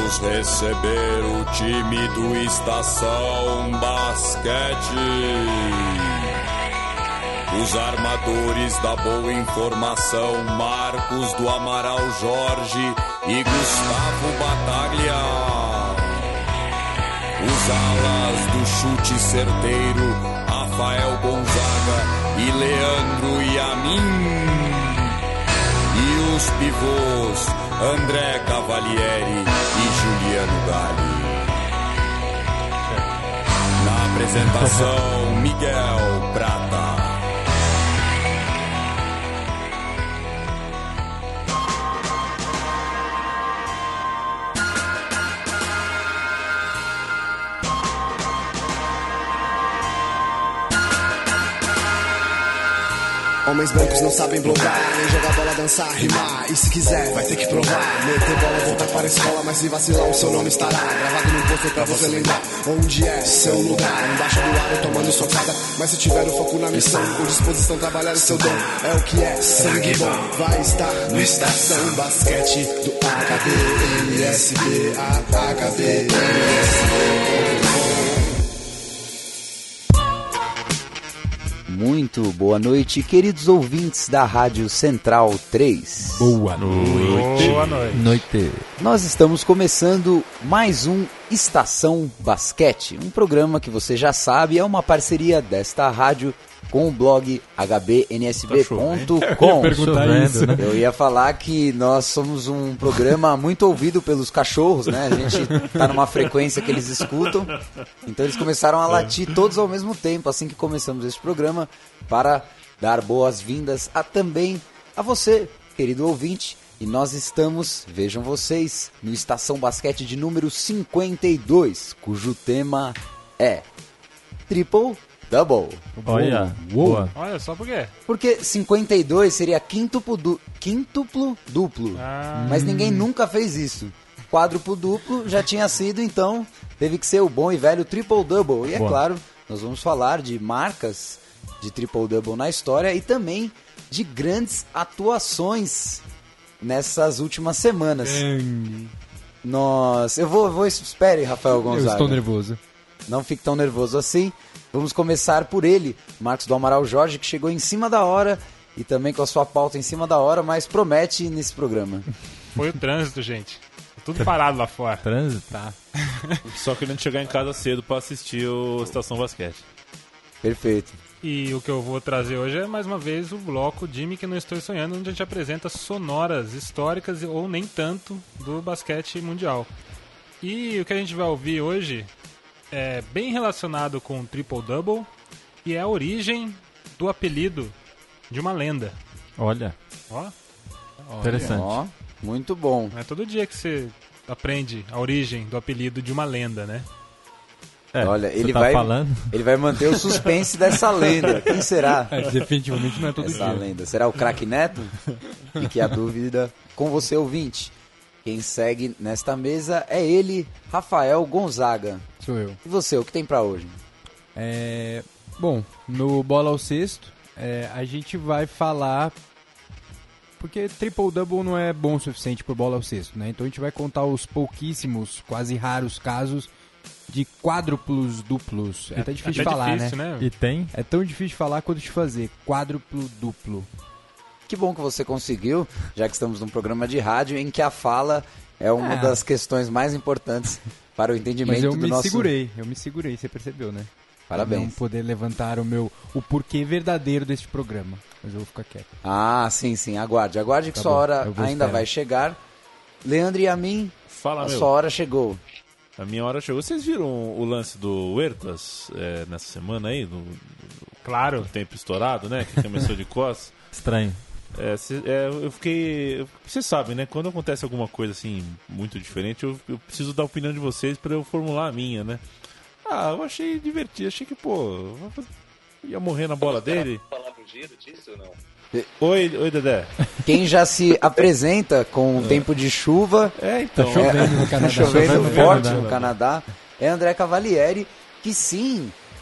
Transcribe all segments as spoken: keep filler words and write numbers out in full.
Vamos receber o time do Estação Basquete. Os armadores da boa informação, Marcos do Amaral Jorge e Gustavo Bataglia. Os alas do chute certeiro, Rafael Gonzaga e Leandro Yamin. E os pivôs, André Cavalieri e Juliano Gali. Na apresentação, Miguel Prata. Homens brancos não sabem bloquear, nem jogar bola, dançar, rimar. E se quiser, vai ter que provar. Meter bola, voltar para a escola, mas se vacilar o seu nome estará gravado num pôster pra você lembrar onde é seu lugar. Embaixo do ar, tomando socada. Mas se tiver o foco na missão, com disposição, trabalhar o seu dom. É o que é sangue bom. Vai estar no Estação Basquete do H B N S B A H B N S B. Muito boa noite, queridos ouvintes da Rádio Central três. Boa noite. Boa noite. noite. Nós estamos começando mais um Estação Basquete, um programa que você já sabe é uma parceria desta rádio com o blog H B N S B ponto com. Tá Eu ia falar que nós somos um programa muito ouvido pelos cachorros, né? A gente tá numa frequência que eles escutam. Então eles começaram a latir todos ao mesmo tempo, assim que começamos esse programa, para dar boas-vindas a, também a você, querido ouvinte. E nós estamos, vejam vocês, no Estação Basquete de número cinquenta e dois, cujo tema é Triple Double. Olha, boa. Olha, só por quê? Porque cinquenta e dois seria quíntuplo, du... quíntuplo duplo. Ah. Mas ninguém nunca fez isso. Quádruplo duplo já tinha sido, então teve que ser o bom e velho triple double. E é Boa. claro, nós vamos falar de marcas de triple double na história e também de grandes atuações nessas últimas semanas. Hum. Nós, eu vou, eu vou, espere, Rafael Gonzaga. Eu estou nervoso. Não fique tão nervoso assim. Vamos começar por ele, Marcos do Amaral Jorge, que chegou em cima da hora e também com a sua pauta em cima da hora, mas promete nesse programa. Foi o trânsito, gente. Tudo parado lá fora. Trânsito? Tá. Só querendo chegar em casa cedo pra assistir o Estação Basquete. Perfeito. E o que eu vou trazer hoje é, mais uma vez, o bloco Jimmy que não estou sonhando, onde a gente apresenta sonoras históricas ou nem tanto do basquete mundial. E o que a gente vai ouvir hoje é bem relacionado com o Triple Double e é a origem do apelido de uma lenda. Olha, Ó, interessante. Ó, muito bom. não é todo dia que você aprende a origem do apelido de uma lenda, né? É, Olha, você ele tá vai, falando? ele vai manter o suspense dessa lenda. Quem será É, definitivamente não é todo essa dia. lenda? Será o craque Neto? Fique a dúvida com você, ouvinte. Quem segue nesta mesa é ele, Rafael Gonzaga. Sou eu. E você, o que tem pra hoje? É, bom, no Bola ao Cesto, é, a gente vai falar... Porque triple-double não é bom o suficiente por bola ao cesto, né? Então a gente vai contar os pouquíssimos, quase raros casos de quádruplos duplos. É até difícil de Até falar, difícil, né? né? E tem? É tão difícil de falar quanto de fazer. Quádruplo duplo. Que bom que você conseguiu, já que estamos num programa de rádio em que a fala é uma É. das questões mais importantes para o entendimento Mas eu do me nosso... segurei, eu me segurei, você percebeu, né? Parabéns. Não poder levantar o meu o porquê verdadeiro deste programa. Mas eu vou ficar quieto. Ah, sim, sim, aguarde. Aguarde que Tá sua bom, hora eu vou ainda esperar. vai chegar. Leandro e a mim, Fala, a meu. sua hora chegou. A minha hora chegou. Vocês viram o lance do Huertas é, nessa semana aí? Do, do, Claro. do tempo estourado, né? Que começou de costas. Estranho. É, cê- é, eu fiquei... Vocês sabem, né? Quando acontece alguma coisa assim muito diferente, eu, eu preciso da opinião de vocês pra eu formular a minha, né? Ah, eu achei divertido. Achei que, pô... Ia morrer na bola dele. Falar pro Giro disso ou não? Oi, oi, Dedé. Quem já se apresenta com o tempo de chuva, É, então... Tá chovendo no Canadá. chovendo Chovendo no forte Canadá. no Canadá, é André Cavalieri, que sim,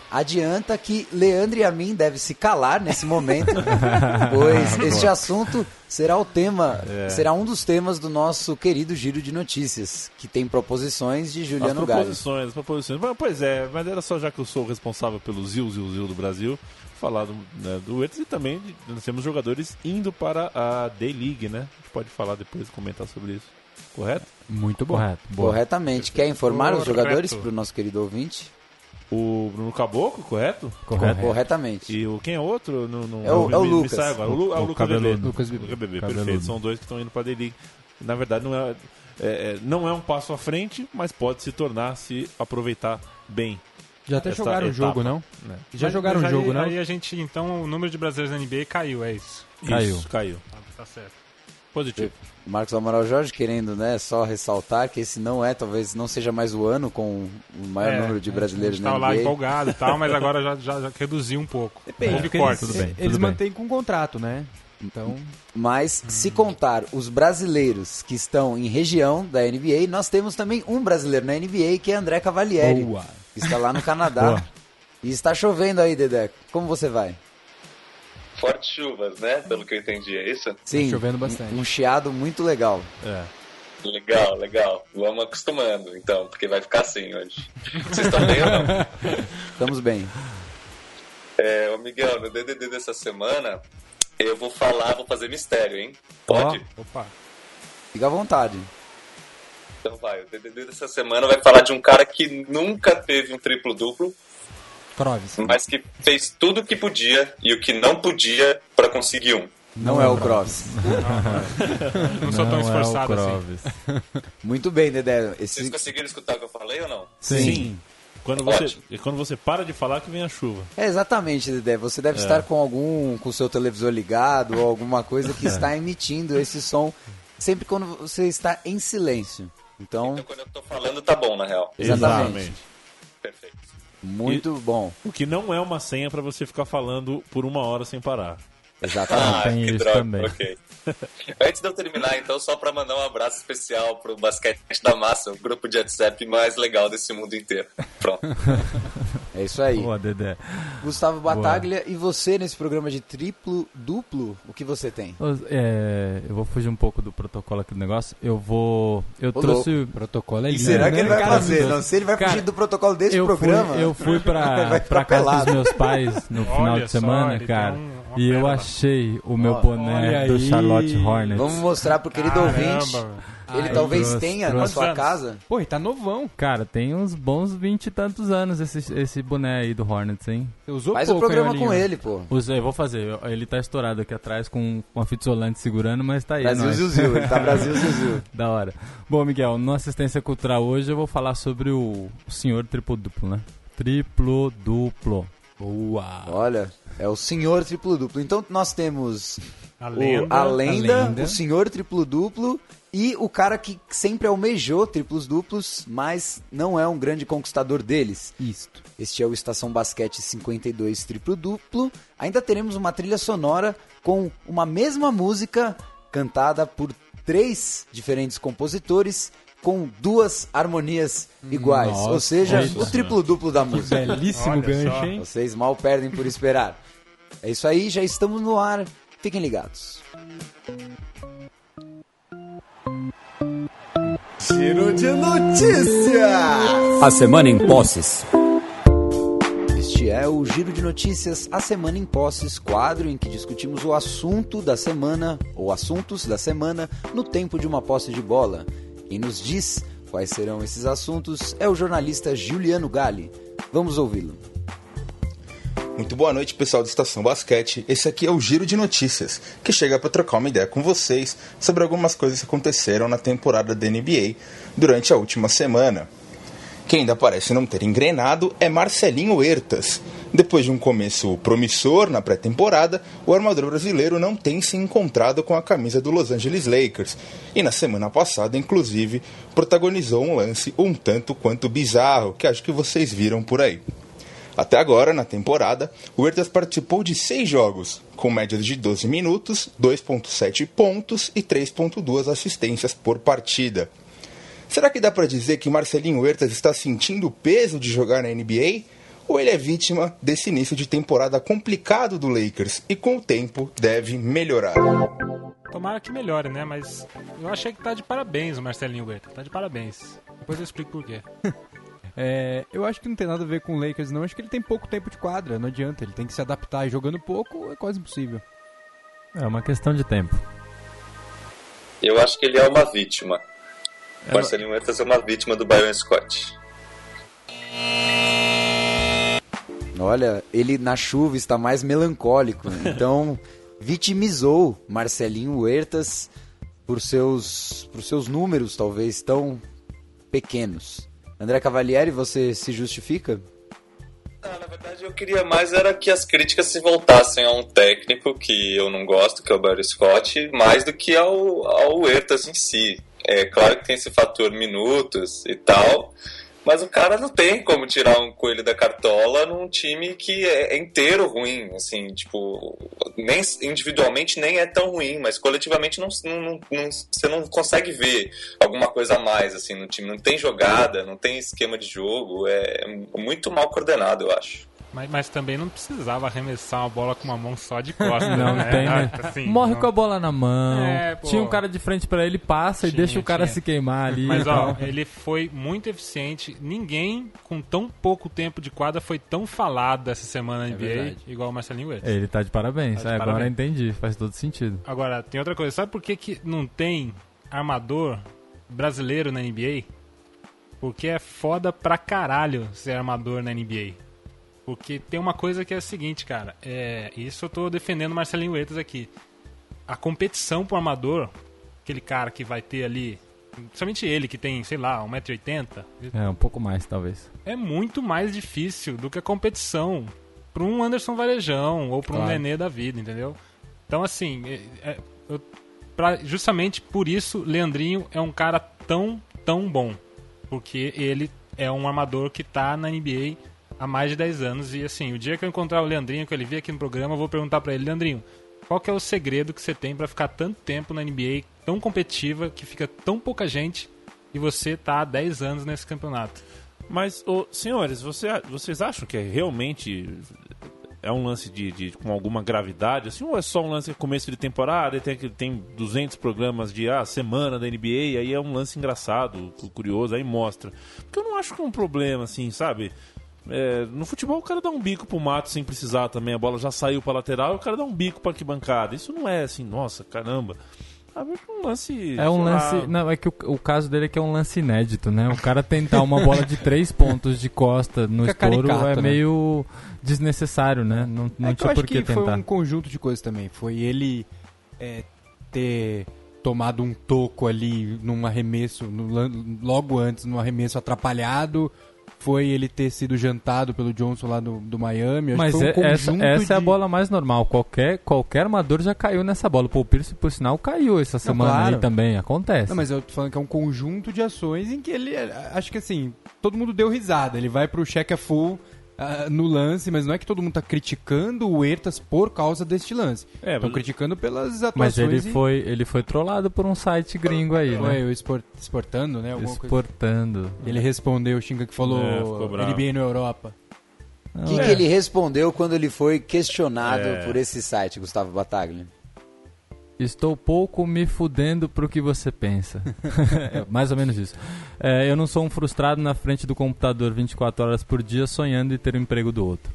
adianta que Leandro e a mim devem se calar nesse momento, pois este assunto será o tema, é. será um dos temas do nosso querido Giro de Notícias, que tem proposições de Juliano Galli. Proposições, proposições. Pois é, mas era só já que eu sou responsável pelo Zil, Zil, Zil do Brasil, falar do, né, do Huertas, e também nós temos jogadores indo para a D-League, né? A gente pode falar depois, comentar sobre isso. Correto? Muito bom. Correto. Corretamente. Quer informar Correto. os jogadores para o nosso querido ouvinte? O Bruno Caboclo, correto? Correto. Corretamente. E o, quem é outro? No, no, é o, no, é o me, Lucas. Me agora. O, Lu, é o, o Lucas Bebê. Lucas Bebê. Bebê, Cabeludo. Perfeito. São dois que estão indo para a D-League. Na verdade, não é, é, não é um passo à frente, mas pode se tornar, se aproveitar bem. Já até jogaram o jogo, não? É. Já mas, jogaram o mas jogo, aí, não? Aí a gente, então, o número de brasileiros na N B A caiu, é isso? Caiu. Isso, caiu. Ah, tá certo. Positivo. Marcos Amaral Jorge querendo, né, só ressaltar que esse não é, talvez não seja mais o ano com o maior É, número de brasileiros na N B A. N B A. Estava lá empolgado e tal, mas agora já, já, já reduziu um pouco. Depende, Houve porque corte. eles, Tudo bem, eles tudo bem. mantêm com contrato, né? Então, Mas se contar os brasileiros que estão em região da N B A, nós temos também um brasileiro na N B A que é André Cavalieri, boa. que está lá no Canadá. Boa. E está chovendo aí, Dedé. Como você vai? Fortes chuvas, né? Pelo que eu entendi, é isso? Sim, chovendo bastante. Um, um chiado muito legal. É. Legal, legal. Vamos acostumando, então, porque vai ficar assim hoje. Vocês estão bem ou não? Estamos bem. É, ô Miguel, no D D D dessa semana, eu vou falar, vou fazer mistério, hein? Pode? Opa. Fica à vontade. Então vai, o D D D dessa semana vai falar de um cara que nunca teve um triplo-duplo, Croves. mas que fez tudo o que podia e o que não podia pra conseguir um. Não, é o Croves. Não sou tão esforçado assim. assim. Muito bem, Dedé. Vocês Esse... conseguiram escutar o que eu falei ou não? Sim. Sim. Quando você, Ótimo. e quando você para de falar que vem a chuva. É, exatamente, Dedé. Você deve É. estar com algum, com o seu televisor ligado ou alguma coisa que está emitindo esse som sempre quando você está em silêncio. Então, Então quando eu tô falando tá bom, na real. exatamente. Perfeito. Muito bom. O que não é uma senha pra você ficar falando por uma hora sem parar. Exatamente. Ah, tem que isso droga, também. ok. Antes de eu terminar, então, só pra mandar um abraço especial pro Basquete da Massa, o grupo de WhatsApp mais legal desse mundo inteiro. Pronto. É isso aí. Boa, Dedé. Gustavo Bataglia, e você nesse programa de triplo, duplo, o que você tem? Os- é, eu vou fugir um pouco do protocolo aqui do negócio. Eu vou. Eu Ô, trouxe. O protocolo é E lindo. será que ele vai Cara, fazer? meu Não, se ele vai Cara, fugir do protocolo desse eu programa... Fui, eu fui pra, vai ficar pra casa pelado. dos meus pais no final Olha de só, semana, ele cara. tem um- uma e eu pérola. achei o meu Ó, boné olha do aí. Charlotte Hornets. Vamos mostrar pro querido Caramba, ouvinte. velho. Ele Ai, talvez trouxe, tenha na trouxe. sua Quantos casa. Pô, e tá novão. Cara, tem uns bons vinte e tantos anos esse, esse boné aí do Hornets, hein? Você usou Faz o pouco, programa hein, com Olinho? ele, pô. Usei, vou fazer. Eu- Ele tá estourado aqui atrás com, com a fita isolante segurando, mas tá aí. é Brasil nóis. Zil, ele tá Brasil Zil. Da hora. Bom, Miguel, no Assistência Cultural hoje eu vou falar sobre o, o senhor triplo-duplo, né? Triplo-duplo. Boa. Olha, é o senhor triplo-duplo. Então nós temos A o- lenda. a, lenda, a lenda. o senhor triplo-duplo e o cara que sempre almejou triplos-duplos, mas não é um grande conquistador deles. Isto. Este é o Estação Basquete cinquenta e dois triplo-duplo. Ainda teremos uma trilha sonora com uma mesma música cantada por três diferentes compositores com duas harmonias iguais. Nossa, Ou seja, nossa o triplo-duplo da música. Belíssimo Olha gancho, só. hein? Vocês mal perdem por esperar. É isso aí, já estamos no ar. Fiquem ligados. Giro de notícias! A semana em posses. Este é o Giro de Notícias, a Semana em Posses, quadro em que discutimos o assunto da semana, ou assuntos da semana, no tempo de uma posse de bola. Quem nos diz quais serão esses assuntos é o jornalista Juliano Galli. Vamos ouvi-lo. Muito boa noite, pessoal do Estação Basquete. Esse aqui é o Giro de Notícias, que chega para trocar uma ideia com vocês sobre algumas coisas que aconteceram na temporada da N B A durante a última semana. Quem ainda parece não ter engrenado é Marcelinho Huertas. Depois de um começo promissor na pré-temporada, o armador brasileiro não tem se encontrado com a camisa do Los Angeles Lakers. E na semana passada, inclusive, protagonizou um lance um tanto quanto bizarro, que acho que vocês viram por aí. Até agora, na temporada, o Huertas participou de seis jogos, com médias de doze minutos, dois vírgula sete pontos e três vírgula dois assistências por partida. Será que dá para dizer que Marcelinho Huertas está sentindo o peso de jogar na N B A? ou ele é vítima desse início de temporada complicado do Lakers e com o tempo deve melhorar? Tomara que melhore, né? Mas eu achei que tá de parabéns o Marcelinho Huerta. Tá de parabéns. Depois eu explico por quê. É, eu acho que não tem nada a ver com o Lakers, não. Acho que ele tem pouco tempo de quadra, não adianta. Ele tem que se adaptar e jogando pouco é quase impossível. É uma questão de tempo. Eu acho que ele é uma vítima. É, Marcelinho Huerta é uma vítima do Byron Scott. Olha, ele na chuva está mais melancólico, né? Então vitimizou Marcelinho Huertas por seus, por seus números talvez tão pequenos. André Cavalieri, você se justifica? Ah, na verdade eu queria mais era que as críticas se voltassem a um técnico que eu não gosto, que é o Byron Scott, mais do que ao, ao Huertas em si. É claro que tem esse fator minutos e tal, mas o cara não tem como tirar um coelho da cartola num time que é inteiro ruim, assim, tipo, nem, individualmente nem é tão ruim, mas coletivamente não, não, não, você não consegue ver alguma coisa a mais, assim, no time. Não tem jogada, não tem esquema de jogo, é muito mal coordenado, eu acho. Mas, mas também não precisava arremessar uma bola com uma mão só de costas, Não, né? tem, né? Assim, Morre não... com a bola na mão. É, pô. Tinha um cara de frente pra ele, passa Tinha, e deixa o cara tinha. se queimar ali. Mas, e ó, tal. ele foi muito eficiente. Ninguém com tão pouco tempo de quadra foi tão falado essa semana na N B A verdade. igual o Marcelinho Huertas. Ele tá de parabéns. Tá de É, agora parabéns. entendi, faz todo sentido. Agora, tem outra coisa. Sabe por que, que não tem armador brasileiro na N B A? Porque é foda pra caralho ser armador na N B A. Porque tem uma coisa que é a seguinte, cara. É, isso eu tô defendendo o Marcelinho Huertas aqui. A competição pro armador, aquele cara que vai ter ali, principalmente ele que tem, sei lá, um metro e oitenta, É, um pouco mais, talvez. é muito mais difícil do que a competição pra um Anderson Varejão ou pra um Claro. Nenê da vida, entendeu? Então, assim, é, é, eu, pra, justamente por isso, Leandrinho é um cara tão, tão bom. Porque ele é um armador que tá na N B A há mais de dez anos. E assim, o dia que eu encontrar o Leandrinho, que ele vir aqui no programa, eu vou perguntar pra ele: Leandrinho, qual que é o segredo que você tem pra ficar tanto tempo na N B A, tão competitiva, que fica tão pouca gente, e você tá há dez anos nesse campeonato? Mas, ô, senhores, você, vocês acham que é realmente é um lance de, de, com alguma gravidade, assim, ou é só um lance de começo de temporada e tem, tem duzentos programas de ah, semana da N B A, e aí é um lance engraçado, curioso, aí mostra. Porque eu não acho que é um problema, assim, sabe? É, no futebol o cara dá um bico pro mato sem precisar também, a bola já saiu pra lateral e o cara dá um bico pra arquibancada. Isso não é assim, nossa, caramba. Ah, mas é um lance... É um sei lance. lá. Não, é que o, o caso dele é que é um lance inédito, né? O cara tentar uma bola de três pontos de costa no Fica estouro caricato, é né? meio desnecessário, né? Não, não É que eu tinha acho por que que foi tentar. um conjunto de coisas também. Foi ele é, ter tomado um toco ali num arremesso, no lan- logo antes, num arremesso atrapalhado. Foi ele ter sido jantado pelo Johnson lá do, do Miami. Acho Mas que foi um é- essa, conjunto essa é a de- bola mais normal. Qualquer, qualquer armador já caiu nessa bola. Pô, o Pierce, por sinal, caiu essa semana claro. aí também. Acontece. Não, mas eu tô falando que é um conjunto de ações em que ele, acho que assim, todo mundo deu risada. Ele vai pro check a full ah, no lance, mas não é que todo mundo tá criticando o Huertas por causa deste lance. É, Estão mas- criticando pelas atuações. Mas ele e- foi, ele foi trollado por um site gringo aí, Foi né? o export, exportando, né? Alguma coisa. Exportando. Ele respondeu, o Xinga que falou É, ficou bravo. N B A na Europa. O que, que ele respondeu quando ele foi questionado É. por esse site, Gustavo Battaglia? Estou pouco me fudendo pro que você pensa. É mais ou menos isso. É, eu não sou um frustrado na frente do computador vinte e quatro horas por dia sonhando em ter o emprego do outro.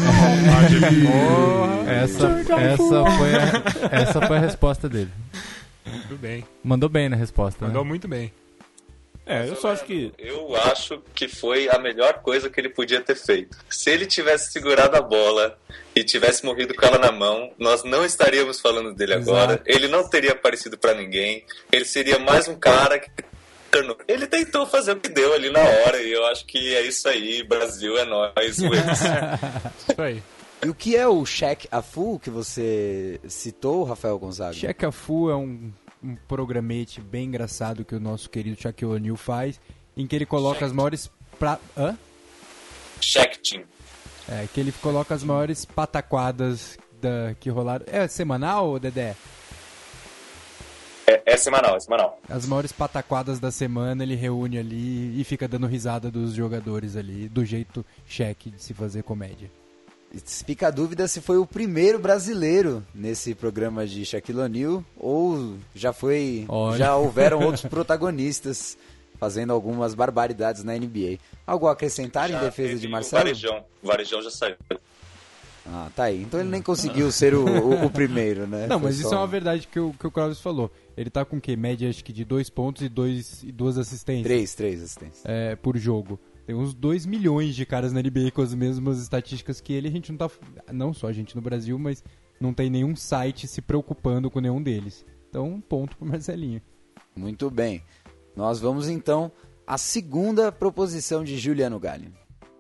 essa, essa, foi a, essa foi a resposta dele. Tudo bem. Mandou bem na resposta, Mandou né? muito bem. É, eu só acho que... Eu acho que foi a melhor coisa que ele podia ter feito. Se ele tivesse segurado a bola e tivesse morrido com ela na mão, nós não estaríamos falando dele agora. Ele não teria aparecido pra ninguém. Ele seria mais um cara que... Ele tentou fazer o que deu ali na hora e eu acho que é isso aí. Brasil é nóis. Wales. Isso aí. E o que é o check a full que você citou, Rafael Gonzaga? Check a Full é um, um programete bem engraçado que o nosso querido Shaquille O'Neal faz, em que ele coloca as maiores... Pra... Hã? Check team. É, que ele coloca as maiores pataquadas da, que rolaram... É semanal, Dedé? É, é semanal, é semanal. As maiores pataquadas da semana ele reúne ali e fica dando risada dos jogadores ali, do jeito cheque de se fazer comédia. Fica a dúvida se foi o primeiro brasileiro nesse programa de Shaquille O'Neal ou já foi, Olha. já houveram outros protagonistas fazendo algumas barbaridades na N B A. Algo a acrescentar Já em defesa teve de o Marcelo? Varejão. O Varejão já saiu. Ah, tá aí. Então ele nem conseguiu ser o, o, o primeiro, né? Não, Foi mas isso só- é uma verdade que o, que o Clóvis falou. Ele tá com o quê? Média acho que de dois pontos e, dois, e duas assistências Três, três assistências. é, por jogo. Tem uns dois milhões de caras na N B A com as mesmas estatísticas que ele. A gente não tá. Não só a gente no Brasil, mas não tem nenhum site se preocupando com nenhum deles. Então, um ponto pro Marcelinho. Muito bem. Nós vamos então à segunda proposição de Juliano Galli.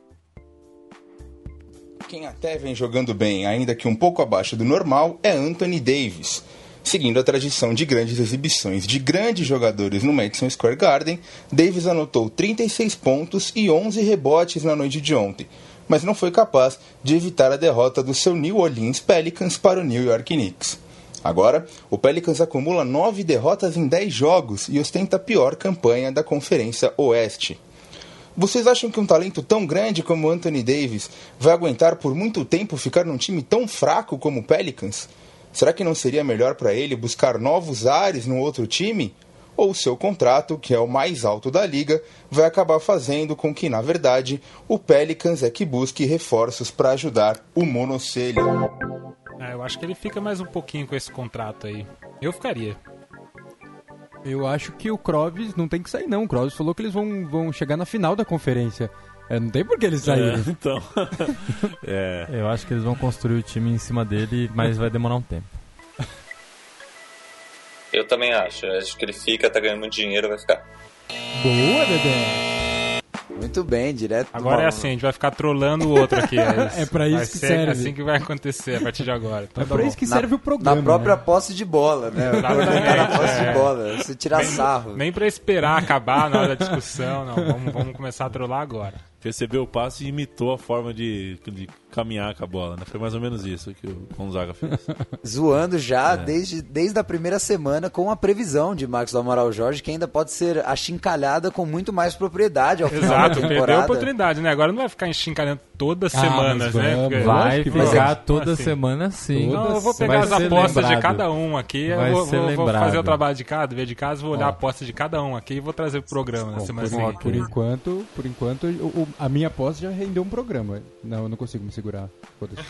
Quem até vem jogando bem, ainda que um pouco abaixo do normal, é Anthony Davis. Seguindo a tradição de grandes exibições de grandes jogadores no Madison Square Garden, Davis anotou trinta e seis pontos e onze rebotes na noite de ontem, mas não foi capaz de evitar a derrota do seu New Orleans Pelicans para o New York Knicks. Agora, o Pelicans acumula nove derrotas em dez jogos e ostenta a pior campanha da Conferência Oeste. Vocês acham que um talento tão grande como Anthony Davis vai aguentar por muito tempo ficar num time tão fraco como o Pelicans? Será que não seria melhor para ele buscar novos ares num outro time? Ou o seu contrato, que é o mais alto da liga, vai acabar fazendo com que, na verdade, o Pelicans é que busque reforços para ajudar o monocelho? Ah, eu acho que ele fica mais um pouquinho com esse contrato aí. Eu ficaria. Eu acho que o Clóvis não tem que sair, não. O Clóvis falou que eles vão, vão chegar na final da conferência. É, não tem por que eles saírem. É, então. é. Eu acho que eles vão construir o time em cima dele, mas vai demorar um tempo. Eu também acho. Eu acho que ele fica, tá ganhando muito dinheiro, vai ficar. Boa, Dedé! Muito bem, direto. Agora Bom, é assim, a gente vai ficar trolando o outro aqui. É, isso. É pra isso vai que ser serve. assim que vai acontecer a partir de agora. Então É tá pra bom. isso que na- serve o programa. Na própria né? posse de bola, né? Exatamente, Na posse é. de bola. Você tirar sarro. Nem pra esperar acabar na hora da discussão, não. Vamos, vamos começar a trollar agora. Recebeu o passe e imitou a forma de, de caminhar com a bola, né? Foi mais ou menos isso que o Gonzaga fez. Zoando já desde, desde a primeira semana com a previsão de Marcos do Amaral Jorge, que ainda pode ser achincalhada com muito mais propriedade ao final Exato, da perdeu a temporada. oportunidade, né? Agora não vai ficar enchincalhando todas as semanas, mas né? vamos. Porque- Vai lógico que ficar vai. toda Assim. semana sim. Não, eu vou Todas- pegar vai as ser apostas de lembrado. cada um aqui, Vai eu vou, ser vou- vou lembrado. fazer o trabalho de casa, ver de casa, vou olhar Ó. a aposta de cada um aqui e vou trazer pro programa na Bom, semana por, seguinte. por enquanto, por enquanto o- o- a minha aposta já rendeu um programa. Não, eu não consigo me segurar. Foda-se.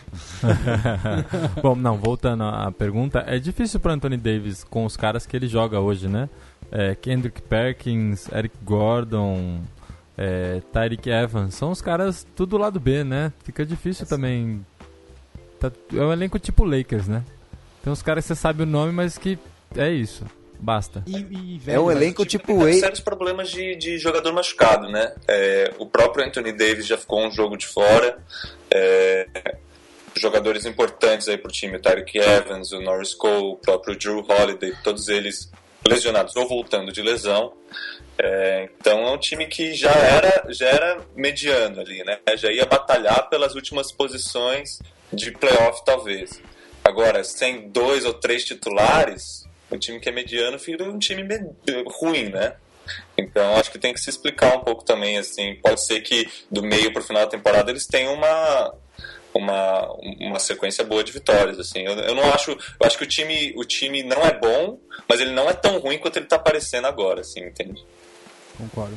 Bom, não, voltando à pergunta, é difícil para Anthony Davis com os caras que ele joga hoje, né? É, Kendrick Perkins, Eric Gordon, é, Tyreek Evans, são os caras tudo do lado B, né? Fica difícil também. Tá- é um elenco tipo Lakers, né? Tem uns caras que você sabe o nome, mas que é isso, basta. E, e, É um velho, elenco Tipo, tipo tem Wade. sérios problemas de, de jogador machucado, né? É, o próprio Anthony Davis já ficou um jogo de fora. É, jogadores importantes aí pro time, o Tyreek Evans, o Norris Cole, o próprio Drew Holiday, todos eles lesionados ou voltando de lesão. É, então é um time que já era, já era mediano ali, né? Já ia batalhar pelas últimas posições de playoff, talvez. Agora, sem dois ou três titulares, o time que é mediano vira um time me- ruim, né? Então acho que tem que se explicar um pouco também, assim. Pode ser que do meio pro final da temporada eles tenham uma uma, uma sequência boa de vitórias, assim. Eu, eu não acho, eu acho que o time, o time não é bom, mas ele não é tão ruim quanto ele tá parecendo agora, assim, entende? Concordo.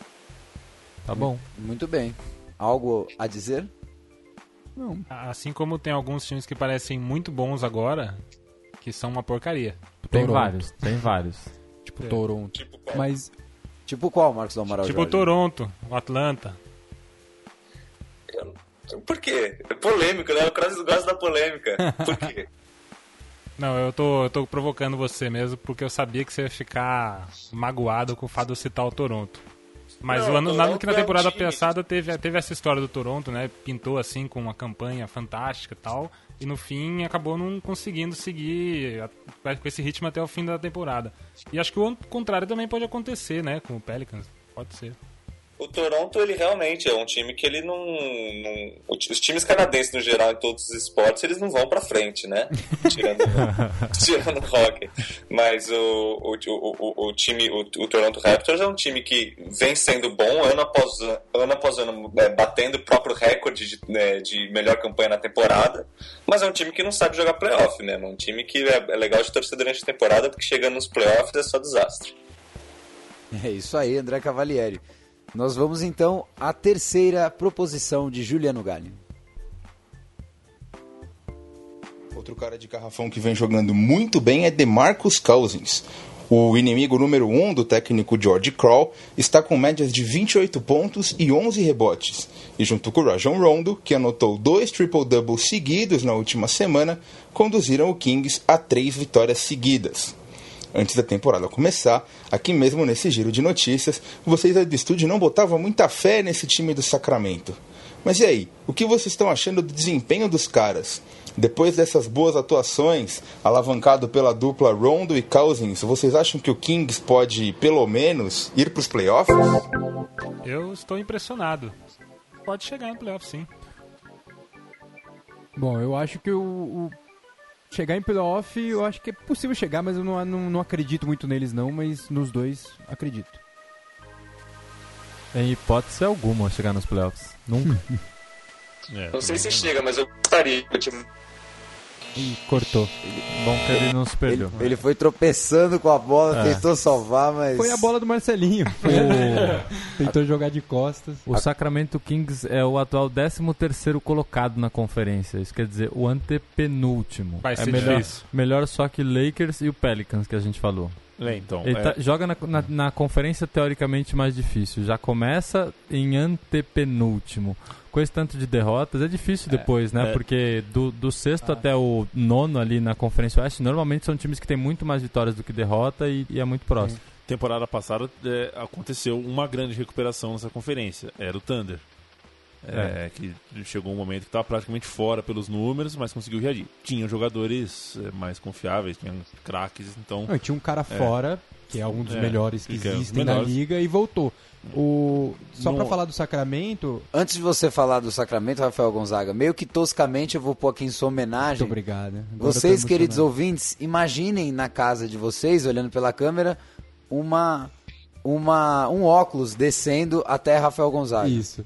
Tá bom. Muito bem. Algo a dizer? Não. Assim como tem alguns times que parecem muito bons agora, que são uma porcaria. Tem Toronto. vários, tem vários. Tipo É. Toronto. Tipo, qual? Mas Tipo qual, Marcos do Amaral Tipo o Jorge? Toronto, o Atlanta. Por quê? É polêmico, né? O Kraus gosta da polêmica. Por quê? Não, eu tô, eu tô provocando você mesmo, porque eu sabia que você ia ficar magoado com o fato de eu citar o Toronto. Mas Não, o ano, o na, Toronto que na é um temporada time- passada teve, teve essa história do Toronto, né? Pintou assim com uma campanha fantástica e tal. E no fim acabou não conseguindo seguir a- com esse ritmo até o fim da temporada. E acho que o contrário também pode acontecer, né? Com o Pelicans. Pode ser. O Toronto, ele realmente é um time que ele não, não... Os times canadenses, no geral, em todos os esportes, eles não vão pra frente, né? Tirando, tirando o hockey. Mas o, o, o, o time, o, o Toronto Raptors é um time que vem sendo bom ano após ano, após ano é, batendo o próprio recorde de, né, de melhor campanha na temporada, mas é um time que não sabe jogar playoff, né? É um time que é, é legal de torcer durante a temporada, porque chegando nos playoffs é só desastre. É isso aí, André Cavalieri. Nós vamos então à terceira proposição de Juliano Galli. Outro cara de garrafão que vem jogando muito bem é DeMarcus Cousins. O inimigo número um do técnico George Kroll está com médias de vinte e oito pontos e onze rebotes. E junto com o Rajon Rondo, que anotou dois triple-doubles seguidos na última semana, conduziram o Kings a três vitórias seguidas. Antes da temporada começar, aqui mesmo nesse giro de notícias, vocês aí do estúdio não botavam muita fé nesse time do Sacramento. Mas e aí, o que vocês estão achando do desempenho dos caras? Depois dessas boas atuações, alavancado pela dupla Rondo e Cousins, vocês acham que o Kings pode, pelo menos, ir para os playoffs? Eu estou impressionado. Pode chegar no playoff, sim. Bom, eu acho que o... o... chegar em playoff, eu acho que é possível chegar, mas eu não, não, não acredito muito neles não, mas nos dois acredito. Em hipótese alguma chegar nos playoffs. Nunca. É, Não sei se chega, mas eu gostaria. Ih, cortou. Bom que ele não se perdeu. Ele, ele foi tropeçando com a bola, É. tentou salvar, mas... Foi a bola do Marcelinho. O... Tentou jogar de costas. O Sacramento Kings é o atual décimo terceiro colocado na conferência. Isso quer dizer, o antepenúltimo. Vai é ser melhor, difícil. melhor só que Lakers e o Pelicans, que a gente falou. É, então, Ele é, tá- joga na, na, na conferência teoricamente mais difícil. Já começa em antepenúltimo. Com esse tanto de derrotas, é difícil depois, né? é. Porque do, do sexto até o nono ali na Conferência Oeste, normalmente são times que têm muito mais vitórias do que derrota e, e é muito próximo. temporada passada é, aconteceu uma grande recuperação nessa conferência. Era o Thunder. É, que chegou um momento que estava praticamente fora pelos números, mas conseguiu reagir. Tinha jogadores é, mais confiáveis, tinha craques, então... Não, tinha um cara fora, que é um dos É, melhores que que é um dos existem na melhores. liga, e voltou. O... Só No- pra falar do Sacramento, Antes de você falar do Sacramento, Rafael Gonzaga, meio que toscamente eu vou pôr aqui em sua muito homenagem. obrigado. né? Agora eu tô Vocês, queridos emocionado. ouvintes, imaginem na casa de vocês, olhando pela câmera, uma, uma, um óculos descendo até Rafael Gonzaga. Isso.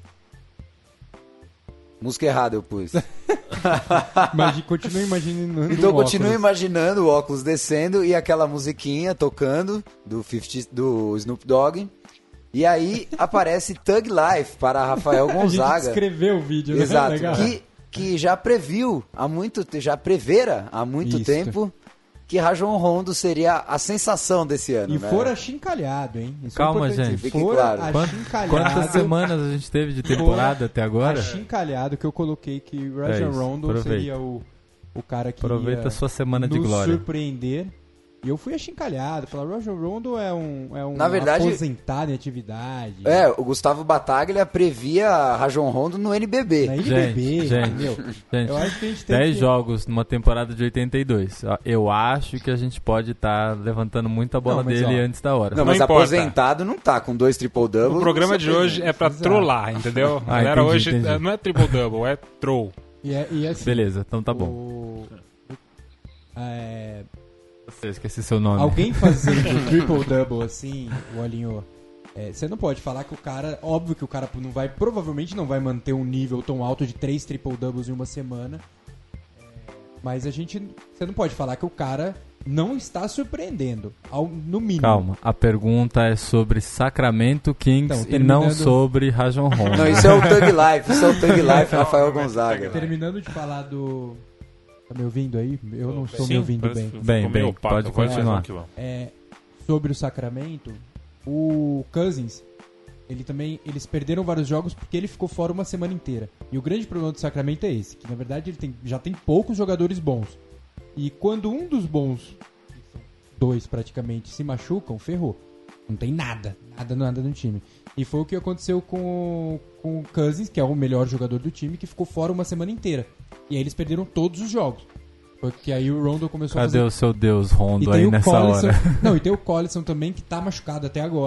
Música errada eu pus. Imagina, continua imaginando. Então um continue óculos. imaginando o óculos descendo e aquela musiquinha tocando do, cinquenta, do Snoop Dogg. E aí aparece Thug Life para Rafael A gente Gonzaga. descreveu o vídeo, né? Exato, Legal. que, que já previu há muito te- já prevera há muito Isso. tempo que Rajon Rondo seria a sensação desse ano. E né? fora achincalhado, hein? Isso Calma, é importante. gente. Fique Fora claro. Quant- achincalhado. Quantas semanas a gente teve de temporada até agora? Achincalhado que eu coloquei que Rajon É isso, Rondo aproveita. seria o, o cara que Aproveita ia a sua semana de nos glória. surpreender. E eu fui achincalhado. Falar, Rajon Rondo é um, é um Na verdade- aposentado em atividade. É, o Gustavo Bataglia previa Rajon Rondo no N B B. Na Gente, N B B, gente, entendeu? gente, Eu acho que a gente tem dez que... jogos numa temporada de oitenta e dois. Ó, Eu acho que a gente pode estar levantando muita bola Não, mas, dele ó, antes da hora. Não, mas Não importa. aposentado não tá, com dois triple-doubles. O programa não de se hoje é pra Exato. trollar, entendeu? A Ah, galera entendi, hoje entendi. é- não é triple-double, é troll. E, é- e assim, Beleza, então tá bom. o- é, Você esqueci seu nome. alguém fazendo triple-double assim, o Olinho, é, você não pode falar que o cara, óbvio que o cara não vai, provavelmente não vai manter um nível tão alto de três triple-doubles em uma semana, é, mas a gente, você não pode falar que o cara não está surpreendendo, ao, no mínimo. Calma, a pergunta é sobre Sacramento Kings Então, e não terminando- sobre Rajon Rondo. Não, isso é o Thug Life, isso é o Thug Life Rafael Gonzaga. Terminando de falar do... Tá me ouvindo aí? Eu não estou Sim, me ouvindo parece bem. que ficou Bem, meio bem, opaco, pode agora, continuar. mas vamos que vamos. É, sobre o Sacramento, o Cousins, ele também, eles perderam vários jogos porque ele ficou fora uma semana inteira. E o grande problema do Sacramento é esse, que na verdade ele tem, já tem poucos jogadores bons. E quando um dos bons, dois praticamente, se machucam, ferrou. Não tem nada, nada, nada no time. E foi o que aconteceu com, com o Cousins, que é o melhor jogador do time, que ficou fora uma semana inteira. E aí eles perderam todos os jogos. Porque aí o Rondo começou a Cadê fazer... o seu Deus Rondo E tem aí o nessa Collison, hora? não, e tem o Collison também, que tá machucado até agora,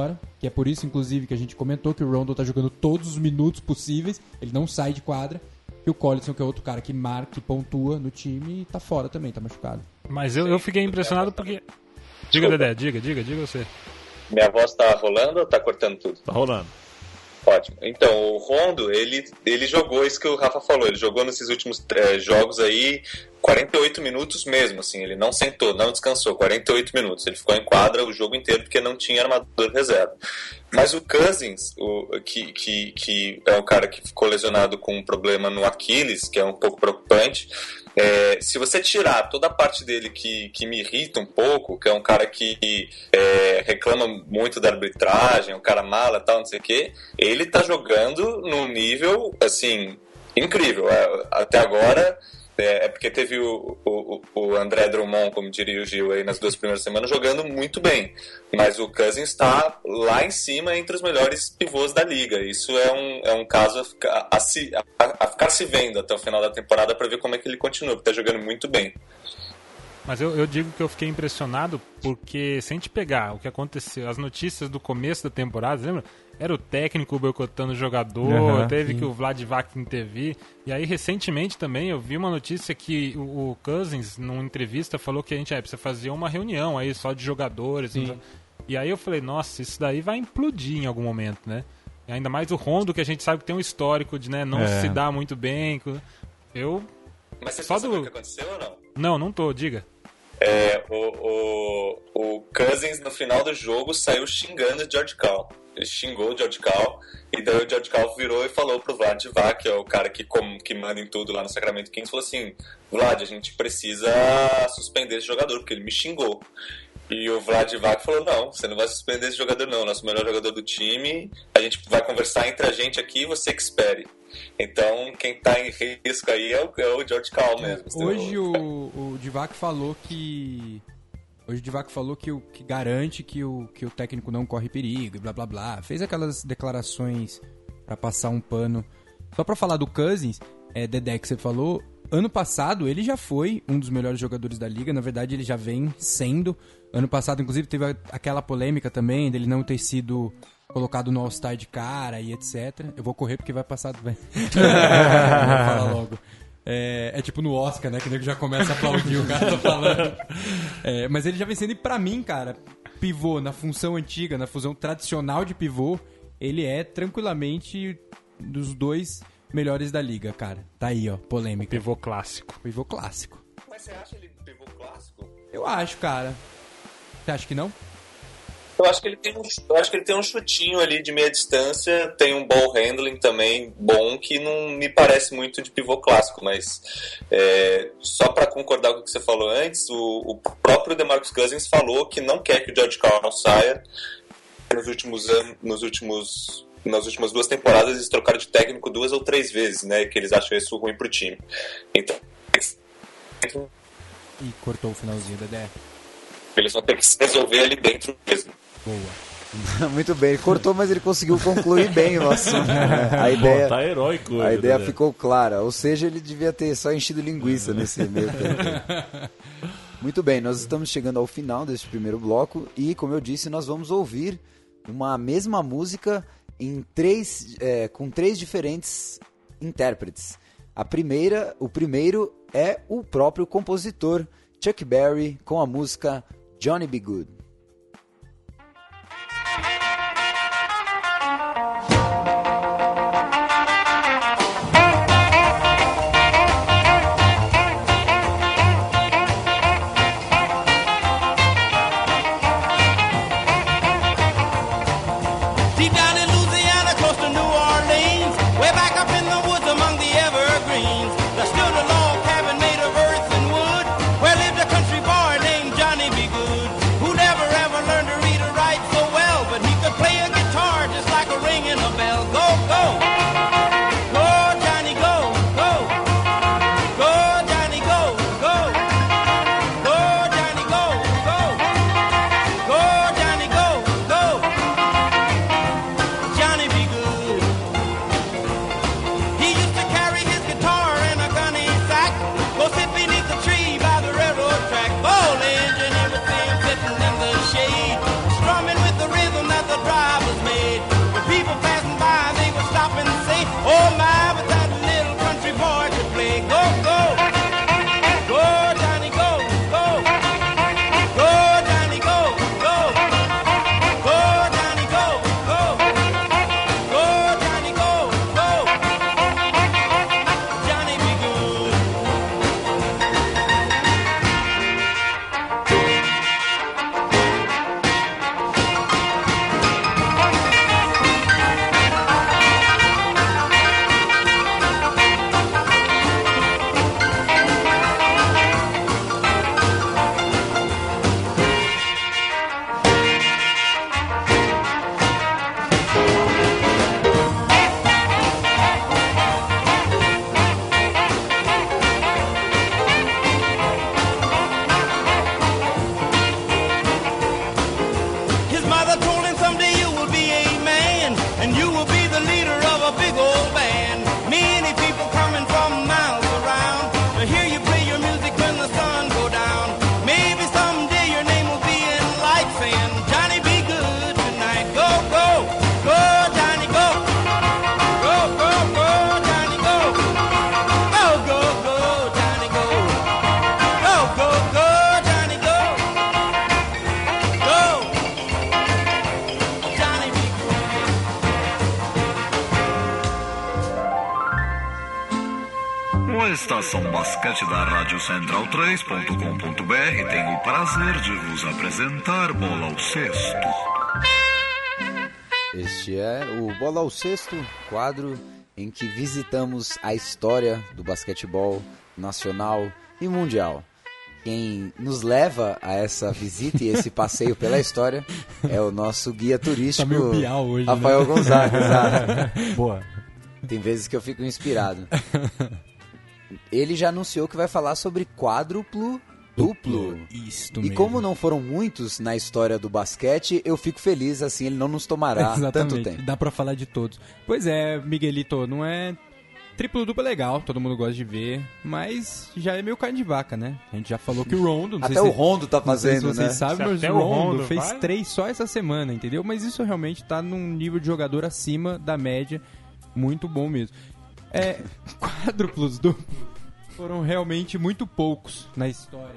que é por isso, inclusive, que a gente comentou que o Rondo tá jogando todos os minutos possíveis, ele não sai de quadra, e o Collison, que é outro cara que marca, que pontua no time, tá fora também, tá machucado. Mas eu, eu fiquei impressionado porque... Diga, Dedé, diga, diga, diga você. Minha voz tá rolando ou tá cortando tudo? Tá rolando. Ótimo. Então, o Rondo, ele, ele jogou isso que o Rafa falou, ele jogou nesses últimos é, jogos aí quarenta e oito minutos mesmo, assim, ele não sentou, não descansou, quarenta e oito minutos, ele ficou em quadra o jogo inteiro porque não tinha armador reserva. Mas o Cousins, o, que, que, que é um cara que ficou lesionado com um problema no Aquiles, que é um pouco preocupante, é, se você tirar toda a parte dele que, que me irrita um pouco, que é um cara que é, reclama muito da arbitragem, um cara mala e tal, não sei o quê, ele tá jogando num nível, assim, incrível. É, até agora... É porque teve o, o, o André Drummond, como diria o Gil, aí nas duas primeiras semanas, jogando muito bem. Mas o Cousins está lá em cima entre os melhores pivôs da liga. Isso é um, é um caso a ficar, a, se, a, a ficar se vendo até o final da temporada para ver como é que ele continua, porque está jogando muito bem. Mas eu, eu digo que eu fiquei impressionado porque, se a gente pegar o que aconteceu, as notícias do começo da temporada, lembra? Era o técnico boicotando o jogador, uhum, teve sim. que o Vladivac intervir. E aí, recentemente também, eu vi uma notícia que o, o Cousins, numa entrevista, falou que a gente é, precisa fazer uma reunião aí só de jogadores. Sim. E aí eu falei, nossa, isso daí vai implodir em algum momento, né? E ainda mais o Rondo, que a gente sabe que tem um histórico de, né, não é. se dar muito bem. Eu... Mas você só sabe do... o que aconteceu ou não? Não, não tô, diga. É, o, o, o Cousins, no final do jogo, saiu xingando o George Karl. Ele xingou o George Karl, e daí o George Karl virou e falou pro Vlad Divac, que é o cara que, com, que manda em tudo lá no Sacramento Kings, falou assim, Vlad, a gente precisa suspender esse jogador, porque ele me xingou. E o Vlad Divac falou, não, você não vai suspender esse jogador não, nosso melhor jogador do time, a gente vai conversar entre a gente aqui e você que espere. Então, quem tá em risco aí é o, é o George Karl mesmo. Hoje o, o Divac falou que... Hoje o Divac falou que, o, que garante que o, que o técnico não corre perigo e blá blá blá. Fez aquelas declarações pra passar um pano. Só pra falar do Cousins, é, Dedé, que você falou, ano passado ele já foi um dos melhores jogadores da liga. Na verdade, ele já vem sendo. Ano passado, inclusive, teve aquela polêmica também dele não ter sido colocado no All-Star de cara e etcétera. Eu vou correr porque vai passar... Vai... Vou falar logo. É, é tipo no Oscar, né? Que o nego já começa a aplaudir o cara tá falando. É, mas ele já vem sendo, e pra mim, cara, pivô na função antiga, na função tradicional de pivô, ele é tranquilamente dos dois melhores da liga, cara. Tá aí, ó, polêmica. Pivô clássico. Pivô clássico. Mas você acha ele pivô clássico? Eu acho, cara. Você acha que não? Eu acho que ele tem um, eu acho que ele tem um chutinho ali de meia distância, tem um ball handling também bom, que não me parece muito de pivô clássico, mas é, só para concordar com o que você falou antes, o, o próprio DeMarcus Cousins falou que não quer que o George Karl saia. Nos últimos anos, nos últimos, nas últimas duas temporadas eles trocaram de técnico duas ou três vezes, né, que eles acham isso ruim pro time. Então, e cortou o finalzinho, Dedé. Eles vão ter que se resolver ali dentro mesmo. Boa. Muito bem, ele cortou, mas ele conseguiu concluir bem o assunto. Né? A ideia, tá heróico. A ideia né? ficou clara, ou seja, ele devia ter só enchido linguiça nesse meio tempo. Muito bem, nós estamos chegando ao final desse primeiro bloco e, como eu disse, nós vamos ouvir uma mesma música em três, é, com três diferentes intérpretes. A primeira, o primeiro é o próprio compositor Chuck Berry com a música Johnny B. Good. estação basquete da rádio central três ponto com ponto b r tem o prazer de vos apresentar Bola ao Cesto. Este é o Bola ao Cesto, quadro em que visitamos a história do basquetebol nacional e mundial. Quem nos leva a essa visita e esse passeio pela história é o nosso guia turístico, tá meio Bial hoje, Rafael né? Gonzaga. Exato. Boa. Tem vezes que eu fico inspirado. Ele já anunciou que vai falar sobre quádruplo duplo. Isto E mesmo. como não foram muitos na história do basquete, eu fico feliz, assim, ele não nos tomará tanto Exatamente, tempo. dá pra falar de todos. Pois é, Miguelito, não é... Triplo-duplo é legal, todo mundo gosta de ver, mas já é meio carne de vaca, né? A gente já falou que o Rondo... Não Até sei o se, Rondo tá não sei se fazendo, vocês né? sabem, mas Até o o Rondo, Rondo fez vai? três só essa semana, entendeu? Mas isso realmente tá num nível de jogador acima da média, muito bom mesmo. É, quádruplos duplos foram realmente muito poucos na história.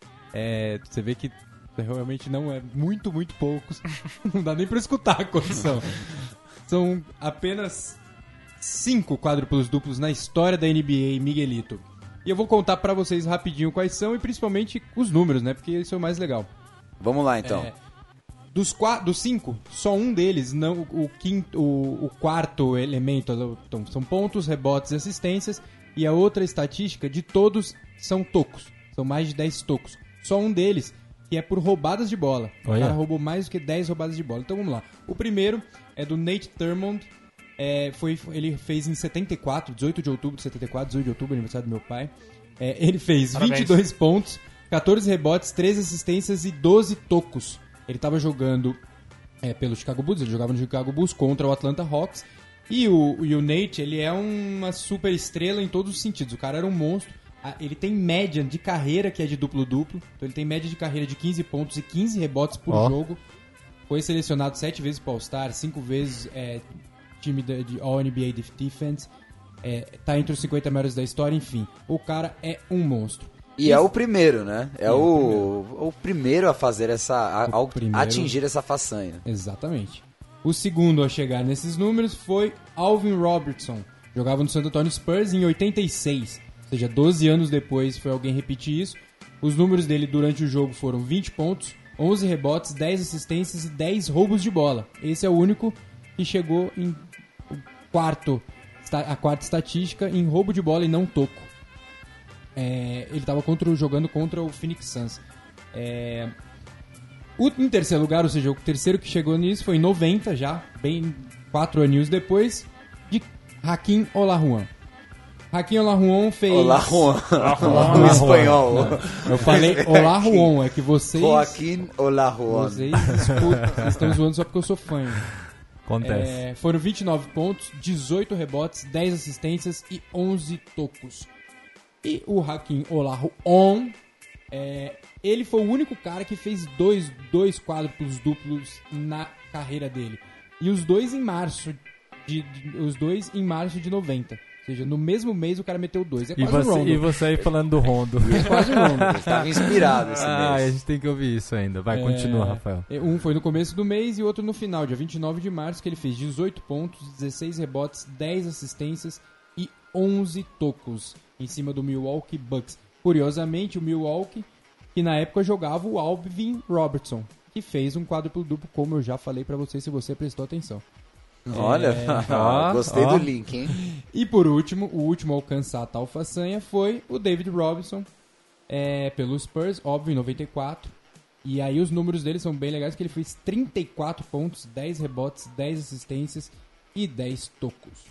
É, você vê que realmente não é muito, muito poucos. Não dá nem pra escutar quantos são. São apenas cinco quádruplos duplos na história da N B A, Miguelito. E eu vou contar pra vocês rapidinho quais são e principalmente os números, né? Porque isso é o mais legal. Vamos lá, então. É, dos, quatro, dos cinco, só um deles, não, o, quinto, o, o quarto elemento, então, são pontos, rebotes e assistências. E a outra estatística de todos são tocos. São mais de dez tocos. Só um deles que é por roubadas de bola. O Olha. cara roubou mais do que dez roubadas de bola. Então vamos lá. O primeiro é do Nate Thurmond. É, foi, ele fez em setenta e quatro, dezoito de outubro de setenta e quatro, dezoito de outubro, aniversário do meu pai. É, ele fez Parabéns. vinte e dois pontos, catorze rebotes, treze assistências e doze tocos. Ele estava jogando é, pelo Chicago Bulls, ele jogava no Chicago Bulls contra o Atlanta Hawks. E o, e o Nate, ele é uma super estrela em todos os sentidos. O cara era um monstro. Ah, ele tem média de carreira que é de duplo-duplo. Então ele tem média de carreira de quinze pontos e quinze rebotes por Ó. jogo. Foi selecionado sete vezes para All-Star, cinco vezes é, time de, de All-N B A Defense. É, tá entre os cinquenta maiores da história, enfim. O cara é um monstro. E é o primeiro, né? É, É o, o o primeiro a fazer essa. A, O ao primeiro. atingir essa façanha. Exatamente. O segundo a chegar nesses números foi Alvin Robertson. Jogava no San Antonio Spurs em oitenta e seis. Ou seja, doze anos depois foi alguém repetir isso. Os números dele durante o jogo foram vinte pontos, onze rebotes, dez assistências e dez roubos de bola. Esse é o único que chegou em quarto, a quarta estatística em roubo de bola e não toco. É, ele estava jogando contra o Phoenix Suns. É, o, em terceiro lugar, ou seja, o terceiro que chegou nisso foi em noventa já, bem quatro aninhos depois, de Hakeem Olajuwon. Hakeem Olajuwon fez... Olajuwon. Olajuwon. No espanhol. Eu falei Olajuwon, é que vocês... Joaquim Olajuwon. Vocês escutam, vocês estão zoando só porque eu sou fã. Acontece. É, foram vinte e nove pontos, dezoito rebotes, dez assistências e onze tocos. E o Hakeem Olajuwon, é, ele foi o único cara que fez dois, dois quádruplos duplos na carreira dele. E os dois em março de, de- os dois em março de noventa. Ou seja, no mesmo mês o cara meteu dois. É E quase um você, Rondo. e você aí falando do Rondo. É quase um Rondo. Ele estava inspirado esse Ah, a mês. gente tem que ouvir isso ainda. Vai, É, continua, Rafael. Um foi no começo do mês e outro no final, dia vinte e nove de março, que ele fez dezoito pontos, dezesseis rebotes, dez assistências e onze tocos em cima do Milwaukee Bucks. Curiosamente, o Milwaukee, que na época jogava o Alvin Robertson, que fez um quádruplo duplo, como eu já falei pra você, se você prestou atenção. Olha, Ó, gostei ó. do link, hein? E por último, o último a alcançar a tal façanha foi o David Robinson, é, pelo Spurs, óbvio, em noventa e quatro. E aí os números dele são bem legais, que ele fez trinta e quatro pontos, dez rebotes, dez assistências e dez tocos.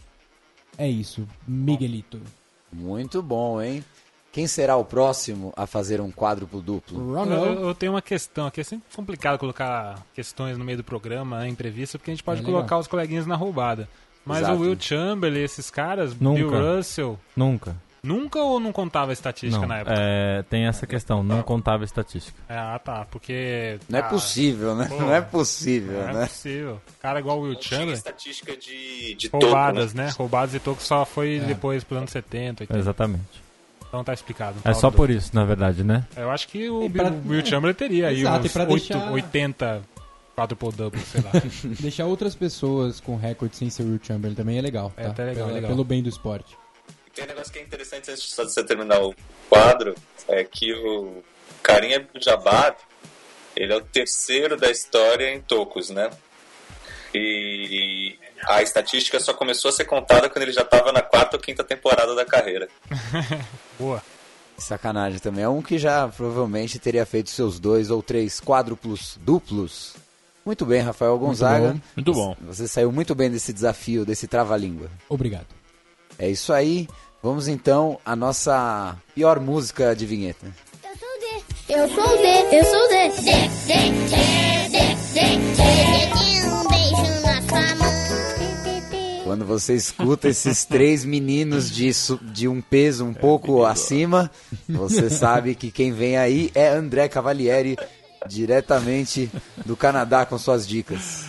É isso, Miguelito. Muito bom, hein? Quem será o próximo a fazer um quádruplo duplo? Eu, Ronald. eu tenho uma questão aqui. É sempre complicado colocar questões no meio do programa, né, imprevista, porque a gente pode É colocar legal. os coleguinhas na roubada. Mas Exato. o Will Chamberlain, esses caras, Nunca. Bill Russell, Nunca. nunca ou não contava a estatística Não, na época? é, tem essa questão, não contava estatística. É, ah, tá. Porque. Não é ah, possível, né? pô, Não é possível, Não é né? possível. Cara igual o Will Tinha Chamberlain. estatística de, de Roubadas, toco, né? né? Roubadas e tocos só foi É. depois pros anos setenta, oitenta. Exatamente. Então tá explicado. É só por isso, na verdade, né? Eu acho que o E Bill, pra- Will Chamberlain teria aí Exato, e uns pra oito, deixar- oitenta quadruple double, sei lá. Deixar outras pessoas com recorde sem ser o Will Chamberlain também é legal, É tá? até legal, pelo, legal. pelo bem do esporte. tem um negócio que é interessante antes só de você terminar o quadro, é que o Kareem Abdul-Jabbar, ele é o terceiro da história em tocos, né? E a estatística só começou a ser contada quando ele já estava na quarta ou quinta temporada da carreira. Boa. Sacanagem também. É um que já provavelmente teria feito seus dois ou três quádruplos duplos. Muito bem, Rafael Gonzaga. Muito bom. Você saiu muito bem desse desafio, desse trava-língua. Obrigado. É isso aí. Vamos então à nossa pior música de vinheta. Eu sou o D. Eu sou o D. D, D, D, D, D. Um beijo na sua mão. Quando você escuta esses três meninos de, su- de um peso um pouco acima, você sabe que quem vem aí é André Cavalieri, diretamente do Canadá com suas dicas.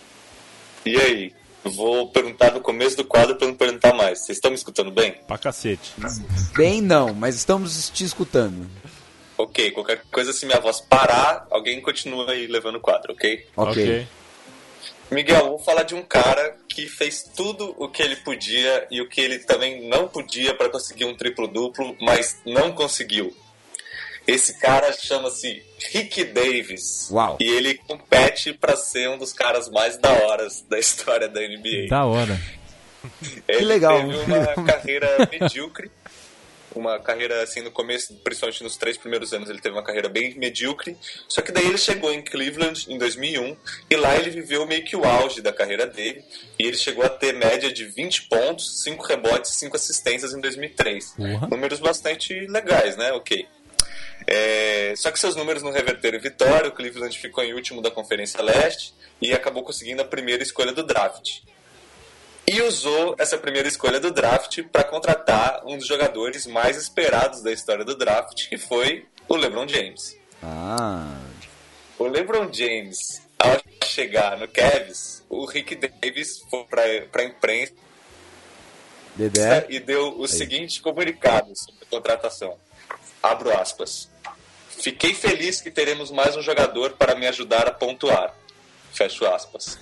E aí? Vou perguntar no começo do quadro para não perguntar mais. Vocês estão me escutando bem? Pra cacete. Bem não, mas estamos te escutando. Ok, qualquer coisa, se minha voz parar, alguém continua aí levando o quadro, ok? Ok. Miguel, vou falar de um cara que fez tudo o que ele podia e o que ele também não podia para conseguir um triplo-duplo, mas não conseguiu. Esse cara chama-se Rick Davis. Uau. E ele compete para ser um dos caras mais da horas da história da N B A. Da hora. Ele Que legal. teve uma carreira medíocre. Uma carreira, assim, no começo, principalmente nos três primeiros anos, ele teve uma carreira bem medíocre. Só que daí ele chegou em Cleveland em dois mil e um e lá ele viveu meio que o auge da carreira dele. E ele chegou a ter média de vinte pontos, cinco rebotes e cinco assistências em dois mil e três. Uhum. Números bastante legais, né? Ok. É... Só que seus números não reverteram em vitória. O Cleveland ficou em último da Conferência Leste e acabou conseguindo a primeira escolha do draft. E usou essa primeira escolha do draft para contratar um dos jogadores mais esperados da história do draft, que foi o LeBron James. Ah, O LeBron James, ao chegar no Cavs, o Rick Davis foi para a imprensa Dedé. e deu o seguinte comunicado sobre a contratação. Abro aspas. Fiquei feliz que teremos mais um jogador para me ajudar a pontuar. Fecho aspas.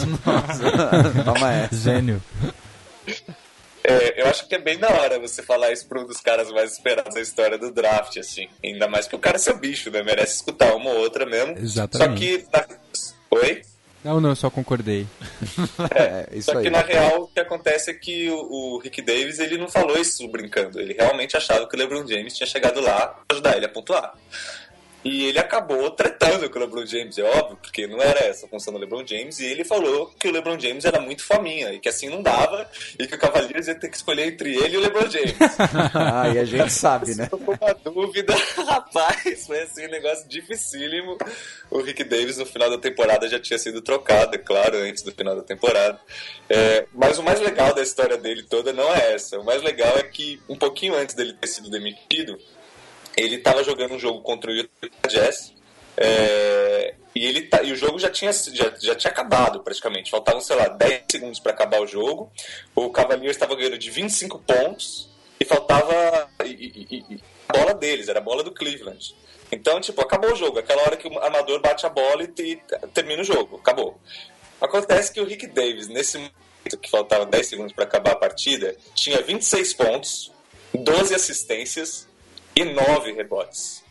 Toma essa. Gênio. É, eu acho que é bem da hora você falar isso para um dos caras mais esperados da história do draft, assim. Ainda mais que o cara é seu bicho, né? Merece escutar uma ou outra mesmo. Exatamente. Só que... Na... Oi? Não, não, só concordei. É, isso Só que aí. na real o que acontece é que o, o Rick Davis ele não falou isso brincando. Ele realmente achava que o LeBron James tinha chegado lá para ajudar ele a pontuar. E ele acabou tretando com o LeBron James, é óbvio, porque não era essa a função do LeBron James, e ele falou que o LeBron James era muito fominha, e que assim não dava, e que o Cavaliers ia ter que escolher entre ele e o LeBron James. Ah, e a gente sabe, né? Ficou uma dúvida, rapaz, foi assim um negócio dificílimo. O Rick Davis no final da temporada já tinha sido trocado, é claro, antes do final da temporada. É, mas o mais legal da história dele toda não é essa. O mais legal é que, um pouquinho antes dele ter sido demitido, ele estava jogando um jogo contra o Utah Jazz, é, e, ele tá, e o jogo já tinha, já, já tinha acabado praticamente. Faltavam, sei lá, dez segundos para acabar o jogo. O Cavaliers estava ganhando de vinte e cinco pontos e faltava e, e, e, a bola deles, era a bola do Cleveland. Então, tipo, acabou o jogo. Aquela hora que o amador bate a bola e, e termina o jogo. Acabou. Acontece que o Rick Davis, nesse momento que faltava dez segundos para acabar a partida, tinha vinte e seis pontos, doze assistências e nove rebotes.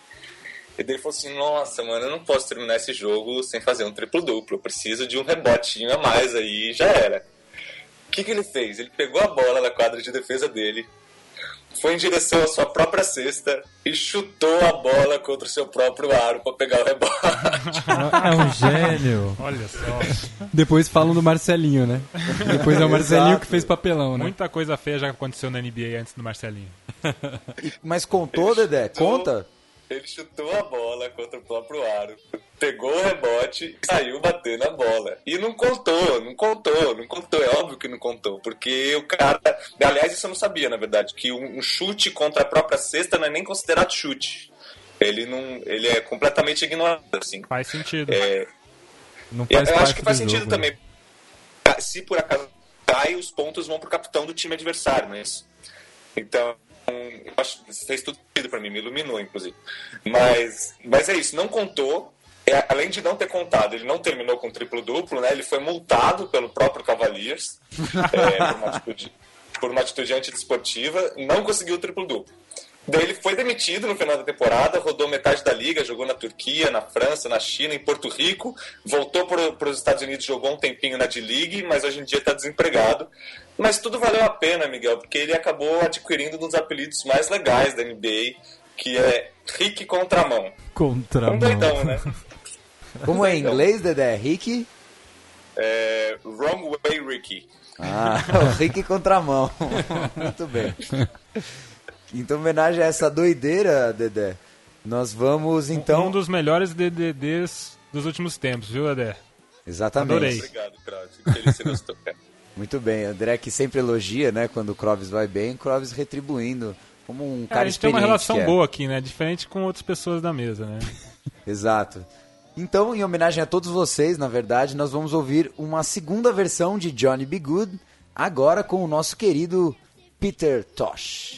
E daí ele falou assim, nossa, mano, eu não posso terminar esse jogo sem fazer um triplo-duplo. Eu preciso de um rebotinho a mais aí, e já era. O que, que ele fez? Ele pegou a bola da quadra de defesa dele, foi em direção à sua própria cesta e chutou a bola contra o seu próprio aro para pegar o rebote. É um gênio. Olha só. Depois falam do Marcelinho, né? Depois é o Marcelinho que fez papelão, né? Muita coisa feia já aconteceu na N B A antes do Marcelinho. Mas contou, Dedé? Conta? Ele chutou a bola contra o próprio aro, pegou o rebote e saiu batendo a bola. E não contou, não contou, não contou. É óbvio que não contou, porque o cara... Aliás, isso eu não sabia, na verdade, que um, um chute contra a própria cesta não é nem considerado chute. Ele, não, ele é completamente ignorado, assim. Faz sentido. É, Não eu faz acho parte que faz do sentido jogo, também. Se por acaso cai, os pontos vão pro capitão do time adversário, não é isso? Então... Eu acho que fez tudo sentido pra mim, me iluminou, inclusive. Mas, mas é isso, não contou. É, além de não ter contado, ele não terminou com triplo-duplo, né? Ele foi multado pelo próprio Cavaliers é, por uma atitude por uma atitude antidesportiva, não conseguiu o triplo-duplo. Daí ele foi demitido no final da temporada, rodou metade da liga, jogou na Turquia, na França, na China, em Porto Rico, voltou para os Estados Unidos, jogou um tempinho na D-League, mas hoje em dia está desempregado. Mas tudo valeu a pena, Miguel, porque ele acabou adquirindo um dos apelidos mais legais da N B A, que é Rick Contramão. Contramão. Um doidão, né? Como é em inglês, Dedé? Rick? É, wrong Way Ricky. Ah, o Rick Contramão. Muito bem. Então, em homenagem a essa doideira, Dedé, nós vamos então... Um dos melhores D D Ds dos últimos tempos, viu, Dedé? Exatamente. Adorei. Obrigado, Kraus. Feliz que você gostou, cara. Muito bem, André que sempre elogia, né, quando o Clóvis vai bem, o Clóvis retribuindo como um É, cara a gente tem experiente. uma relação que é. boa aqui, né? Diferente com outras pessoas da mesa, né? Exato. Então, em homenagem a todos vocês, na verdade, nós vamos ouvir uma segunda versão de Johnny B. Good, agora com o nosso querido Peter Tosh.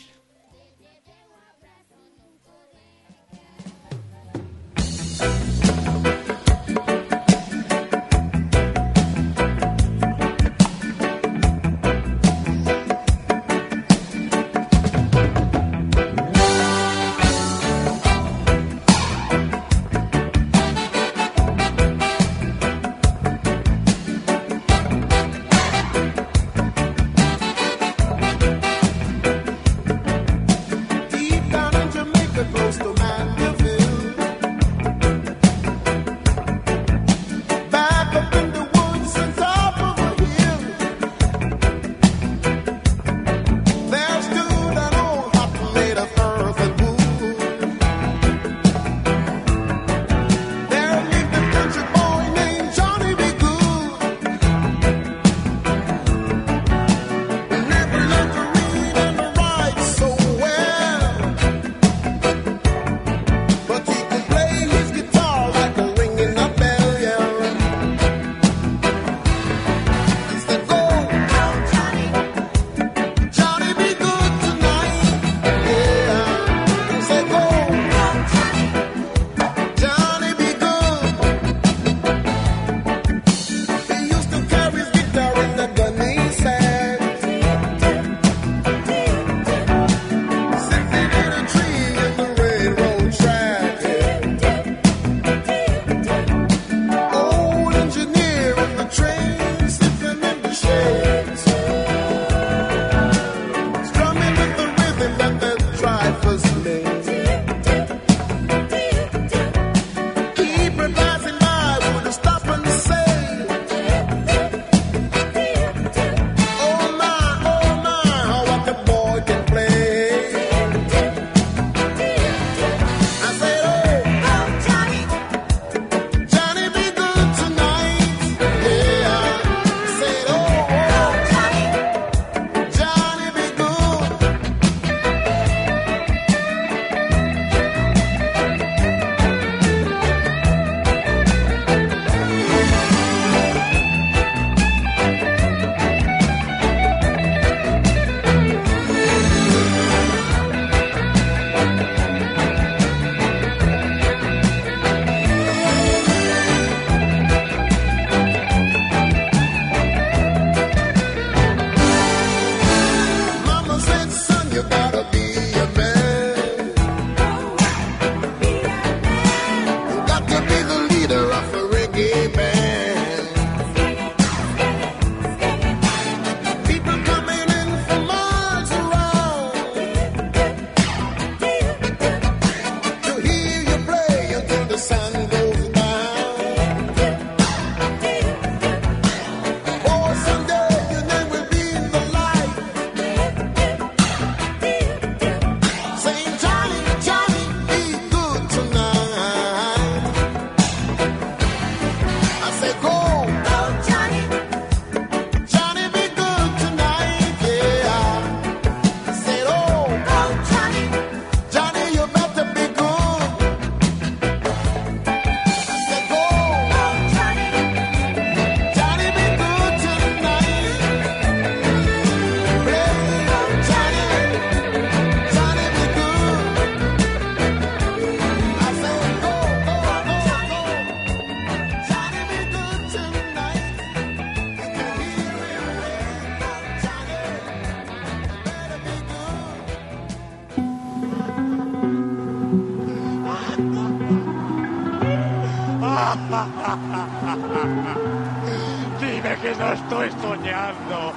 Dime que no estoy soñando.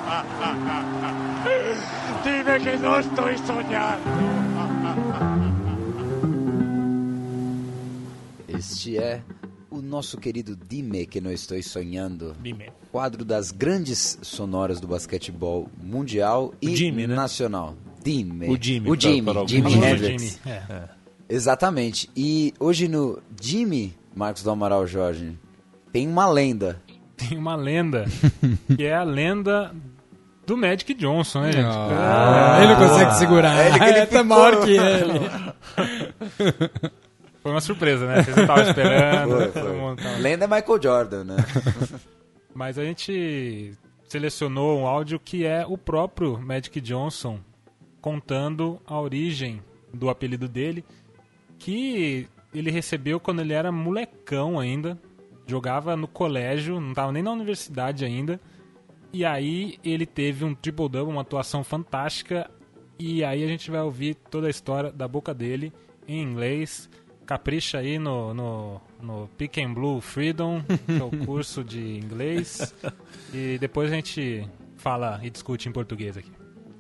Dime que no estoy soñando. Este é o nosso querido Dime que não estou sonhando. Dime. Quadro das grandes sonoras do basquetebol mundial e Jimmy, né? nacional. Dime. O Jimmy. O Jimmy, Para- para Jimmy alguns. Hendrix. Jimmy, é. Exatamente. E hoje no Jimmy, Marcos do Amaral Jorge, tem uma lenda. Tem uma lenda, que é a lenda do Magic Johnson, né, gente? Ah, ele não consegue segurar. É ele que ele É, tá maior que ele. Foi uma surpresa, né? Vocês não estavam esperando. Foi, todo foi. mundo tava- Lenda é Michael Jordan, né? Mas a gente selecionou um áudio que é o próprio Magic Johnson contando a origem do apelido dele, que ele recebeu quando ele era molecão ainda, jogava no colégio, não estava nem na universidade ainda, e aí ele teve um triple-double, uma atuação fantástica, e aí a gente vai ouvir toda a história da boca dele em inglês. Capricha aí no, no, no Pick and Blue Freedom, que é o curso de inglês, e depois a gente fala e discute em português aqui.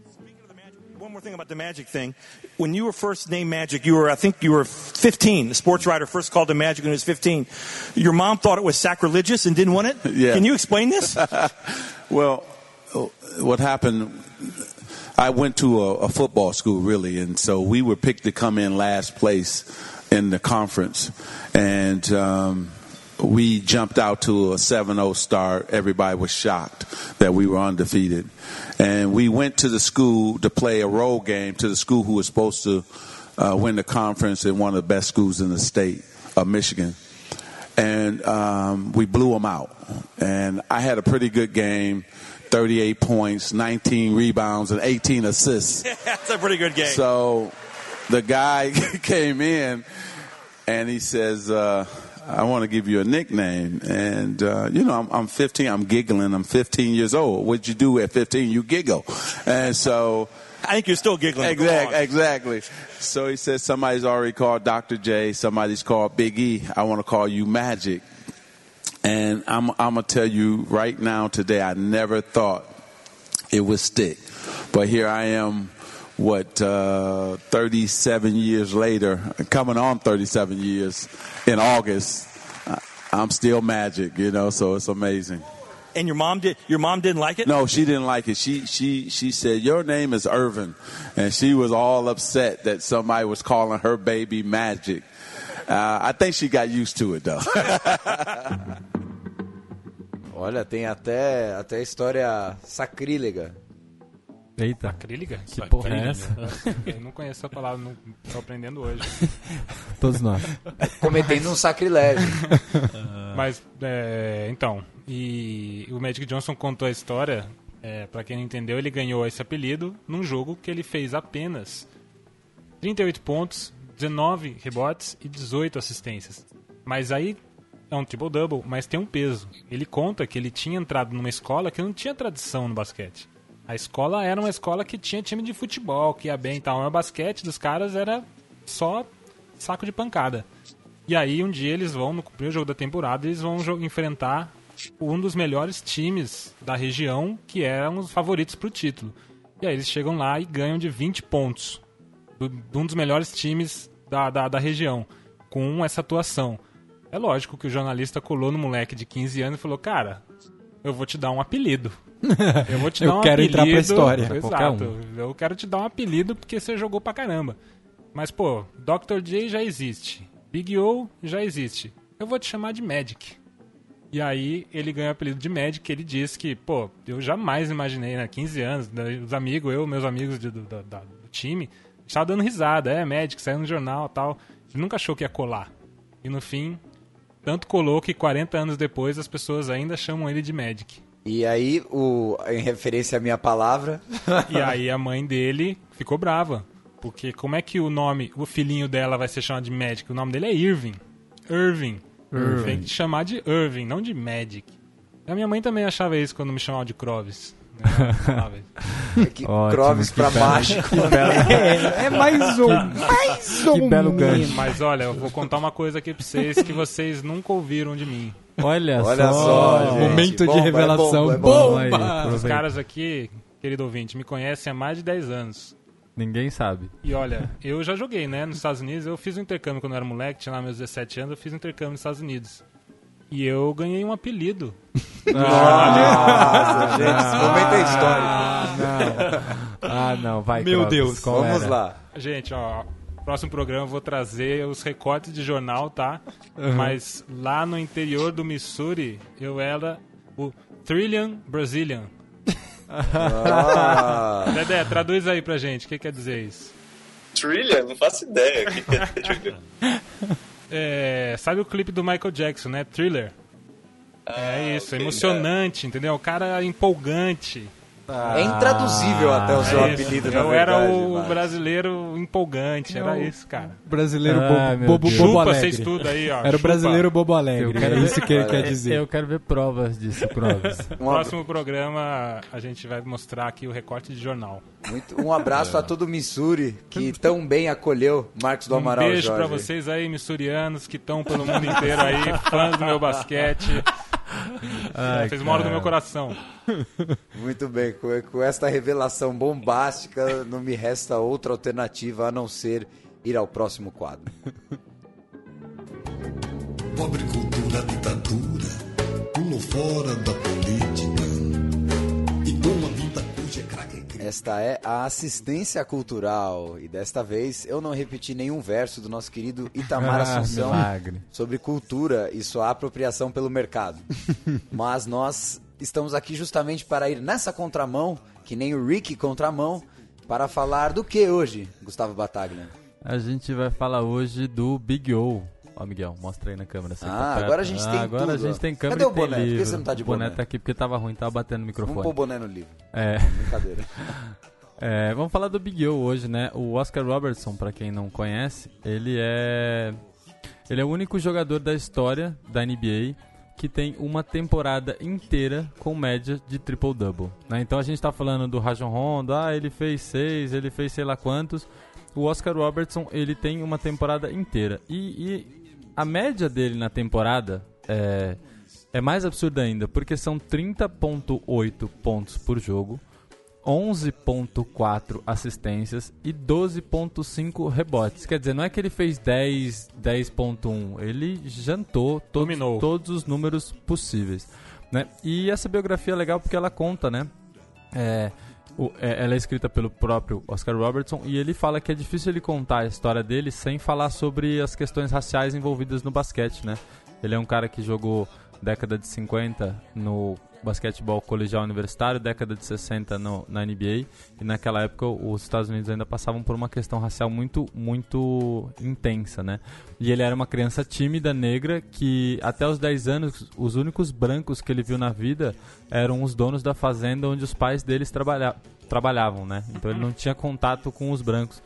One more thing about the Magic thing. When you were first named Magic, you were, I think you were fifteen. The sports writer first called him Magic when he was fifteen. Your mom thought it was sacrilegious and didn't want it? Yeah. Can you explain this? Well, what happened, I went to a, a football school, really, and so we were picked to come in last place in the conference. And um, we jumped out to a seven oh start. Everybody was shocked that we were undefeated. And we went to the school to play a road game to the school who was supposed to uh, win the conference in one of the best schools in the state of Michigan. And um, we blew them out. And I had a pretty good game, thirty-eight points, nineteen rebounds, and eighteen assists. That's a pretty good game. So the guy came in and he says, uh, I want to give you a nickname. And, uh, you know, I'm, I'm fifteen. I'm giggling. I'm fifteen years old. What'd you do at fifteen? You giggle. And so... I think you're still giggling. Exactly. Exactly. So he says, somebody's already called Doctor J. Somebody's called Big E. I want to call you Magic. And I'm, I'm going to tell you right now today, I never thought it would stick. But here I am, what, uh, thirty-seven years later, coming on thirty-seven years in August, I'm still Magic, you know, so it's amazing. And your mom did. Your mom didn't like it? No, she didn't like it. She she she said, your name is Irvin. And she was all upset that somebody was calling her baby Magic. Uh, I think she got used to it, though. Olha, tem até, até história sacrílega. Eita. Sacrílega? Que porra é essa? Eu não conheço a palavra, não estou aprendendo hoje. Todos nós. Cometendo um sacrilégio. Mas, é, então, e o Magic Johnson contou a história, é, para quem não entendeu, ele ganhou esse apelido num jogo que ele fez apenas trinta e oito pontos, dezenove rebotes e dezoito assistências. Mas aí é um triple-double, mas tem um peso. Ele conta que ele tinha entrado numa escola que não tinha tradição no basquete. A escola era uma escola que tinha time de futebol, que ia bem e tal. Mas o basquete dos caras era só saco de pancada. E aí um dia eles vão, no primeiro jogo da temporada, eles vão enfrentar um dos melhores times da região, que eram os favoritos pro título. E aí eles chegam lá e ganham de vinte pontos. Do, de um dos melhores times da, da, da região, com essa atuação. É lógico que o jornalista colou no moleque de quinze anos e falou, cara, eu vou te dar um apelido. Eu vou te dar eu um quero apelido. entrar pra história. Exato. Um. Eu quero te dar um apelido porque você jogou pra caramba. Mas, pô, doutor J já existe. Big O já existe. Eu vou te chamar de Magic. E aí ele ganha o apelido de Magic. Ele diz que, pô, eu jamais imaginei, né? quinze anos, os amigos, eu, meus amigos de, do, do, do time, estava dando risada. É, Magic, saiu no jornal e tal. Ele nunca achou que ia colar. E no fim, tanto colou que quarenta anos depois as pessoas ainda chamam ele de Magic. E aí, o, em referência à minha palavra... E aí a mãe dele ficou brava. Porque como é que o nome, o filhinho dela vai ser chamado de Magic? O nome dele é Irving. Irving. Irving. Tem que chamar de Irving, não de Magic. A minha mãe também achava isso quando me chamava de Clovis. Que Ótimo, Croves que pra belo- mágico. que belo- É, é mais um, mais um. que belo gancho. Mas olha, eu vou contar uma coisa aqui pra vocês que vocês nunca ouviram de mim. Olha, Olha só, só, gente. Momento de Bomba, é revelação. bomba, é bomba. Aí, Bomba! Os aproveita. caras aqui, querido ouvinte, me conhecem há mais de dez anos. Ninguém sabe. E olha, eu já joguei, né, nos Estados Unidos. Eu fiz um intercâmbio quando eu era moleque, tinha lá meus dezessete anos, eu fiz um intercâmbio nos Estados Unidos. E eu ganhei um apelido. Nossa, gente, esse momento é histórico. Ah, não. Ah, não, vai, Meu Crovis, Deus. qual Vamos era? lá. Gente, ó, próximo programa eu vou trazer os recortes de jornal, tá? Mas lá no interior do Missouri, eu era o Trillion Brazilian. Ah, Dedé, traduz aí pra gente, o que quer dizer isso? Trillion? Não faço ideia. Que que é Trillion? É, sabe o clipe do Michael Jackson, né? Thriller. É isso, ok, emocionante, entendeu? O cara empolgante. é intraduzível até o seu É isso. apelido, na Eu verdade. era o Marcos. brasileiro empolgante, era isso, cara. Brasileiro Ah, bobo, meu bobo, Deus. bobo Chupa, alegre. vocês tudo aí, ó. Era o chupa. brasileiro bobo Eu alegre. quero É isso ver- que ele quer dizer. Eu quero ver provas disso, Crovis. Um, ab- Próximo programa a gente vai mostrar aqui o recorte de jornal. muito- um abraço a todo o Missouri, que tão bem acolheu Marcos do Um Amaral beijo Jorge. pra vocês aí, missourianos, que estão pelo mundo inteiro aí, fãs do meu basquete. Ai, Vocês moram no cara. meu coração. Muito bem, com, com esta revelação bombástica, não me resta outra alternativa a não ser ir ao próximo quadro. Pobre cultura, ditadura, pulou fora da política. E com a vida cuja é craque crime. Esta é a assistência cultural e desta vez eu não repeti nenhum verso do nosso querido Itamar Ah, Assunção milagre. sobre cultura e sua apropriação pelo mercado. Mas nós estamos aqui justamente para ir nessa contramão, que nem o Rick contramão, para falar do que hoje, Gustavo Battaglia? A gente vai falar hoje do Big O. Ó, Miguel, mostra aí na câmera. você Ah, tá perto. agora a gente Ah, tem Agora tudo, a gente ó. tem câmera Cadê e o tem boné? Por que livro. você não tá de O boné boné? tá aqui porque tava ruim, tava batendo no Vamos pôr o microfone. boné no livro. É. Brincadeira. É, vamos falar do Big O hoje, né? O Oscar Robertson, pra quem não conhece, ele é ele é o único jogador da história da N B A que tem uma temporada inteira com média de triple-double, né? Então a gente tá falando do Rajon Rondo, ah, ele fez seis, ele fez sei lá quantos. O Oscar Robertson, ele tem uma temporada inteira. E, e a média dele na temporada é, é mais absurda ainda, porque são trinta vírgula oito pontos por jogo, onze vírgula quatro assistências e doze vírgula cinco rebotes. Quer dizer, não é que ele fez dez, dez vírgula um, ele jantou todos, Dominou. todos os números possíveis, né? E essa biografia é legal porque ela conta, né? É, o- é- ela é escrita pelo próprio Oscar Robertson e ele fala que é difícil ele contar a história dele sem falar sobre as questões raciais envolvidas no basquete, né? Ele é um cara que jogou década de cinquenta no basquetebol colegial universitário, década de sessenta no, na N B A, e naquela época os Estados Unidos ainda passavam por uma questão racial muito, muito intensa, né? E ele era uma criança tímida, negra, que até os dez anos, os únicos brancos que ele viu na vida eram os donos da fazenda onde os pais deles trabalha, trabalhavam, né? Então ele não tinha contato com os brancos.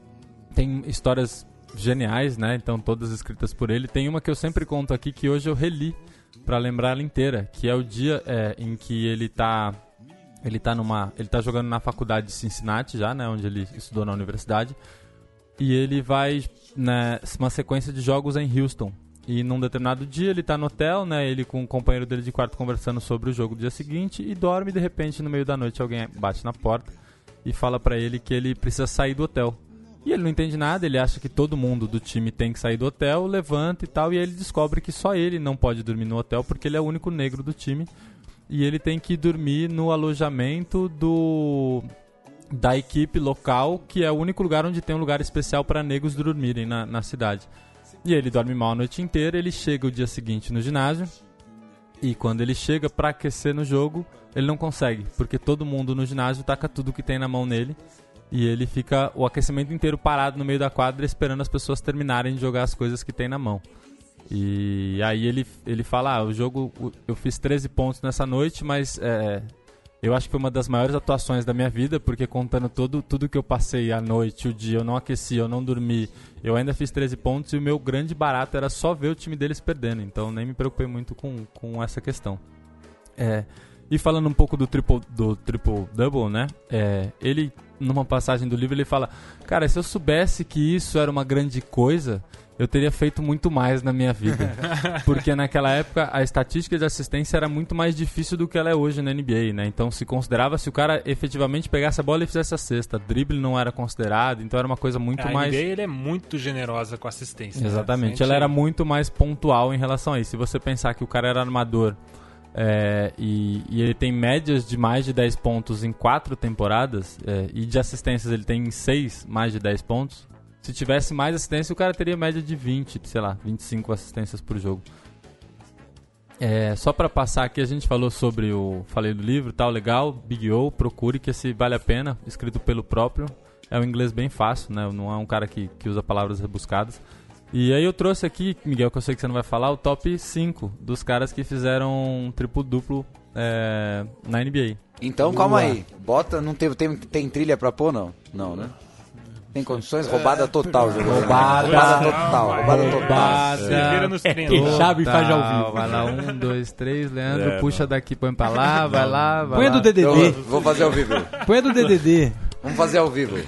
Tem histórias geniais, né? Então todas escritas por ele. Tem uma que eu sempre conto aqui que hoje eu reli pra lembrar ela inteira, que é o dia é, em que ele tá ele tá numa ele tá jogando na faculdade de Cincinnati já, né, onde ele estudou na universidade, e ele vai né, uma sequência de jogos em Houston. E num determinado dia ele tá no hotel, né, ele com o companheiro dele de quarto conversando sobre o jogo do dia seguinte, e dorme, e de repente no meio da noite alguém bate na porta e fala pra ele que ele precisa sair do hotel. E ele não entende nada, ele acha que todo mundo do time tem que sair do hotel, levanta e tal, e aí ele descobre que só ele não pode dormir no hotel porque ele é o único negro do time, e ele tem que dormir no alojamento do da equipe local, que é o único lugar onde tem um lugar especial para negros dormirem na, na cidade. E ele dorme mal a noite inteira, ele chega o dia seguinte no ginásio, e quando ele chega para aquecer no jogo, ele não consegue, porque todo mundo no ginásio taca tudo que tem na mão nele, e ele fica o aquecimento inteiro parado no meio da quadra esperando as pessoas terminarem de jogar as coisas que tem na mão. E aí ele, ele fala, ah, o jogo, eu fiz treze pontos nessa noite, mas é, eu acho que foi uma das maiores atuações da minha vida, porque contando todo, tudo que eu passei a noite, o dia, eu não aqueci, eu não dormi, eu ainda fiz treze pontos, e o meu grande barato era só ver o time deles perdendo, então nem me preocupei muito com, com essa questão. É, E falando um pouco do triple, do triple double, né? É, ele, numa passagem do livro, ele fala: cara, se eu soubesse que isso era uma grande coisa, eu teria feito muito mais na minha vida. Porque naquela época a estatística de assistência era muito mais difícil do que ela é hoje na N B A, né? Então se considerava se o cara efetivamente pegasse a bola e fizesse a cesta. Drible não era considerado, então era uma coisa muito a mais... A N B A ele é muito generosa com assistência. Exatamente, né? Gente... ela era muito mais pontual em relação a isso. Se você pensar que o cara era armador é, e, e ele tem médias de mais de dez pontos em quatro temporadas, é, e de assistências ele tem em seis mais de dez pontos, se tivesse mais assistência, o cara teria média de vinte, sei lá, vinte e cinco assistências por jogo. É, só para passar aqui, a gente falou sobre o... Falei do livro, tal, legal, Big O, procure que esse vale a pena, escrito pelo próprio. É um inglês bem fácil, né? Não é um cara que, que usa palavras rebuscadas. E aí eu trouxe aqui, Miguel, que eu sei que você não vai falar, o top cinco dos caras que fizeram um triplo-duplo é, na N B A. Então, calma aí. Bota, não tem, tem, tem trilha pra pôr, não? Não, né? Tem condições? Roubada total, jogo. Roubada, roubada total, roubada total. Roubada. Se vira nos trinta. Quem sabe faz ao vivo. Vai lá, um, dois, três, Leandro, É, puxa não. daqui, põe pra lá, vai lá, vai Põe a lá. do D D D. Então, vou fazer ao vivo. Põe a do D D D. Vamos fazer ao vivo.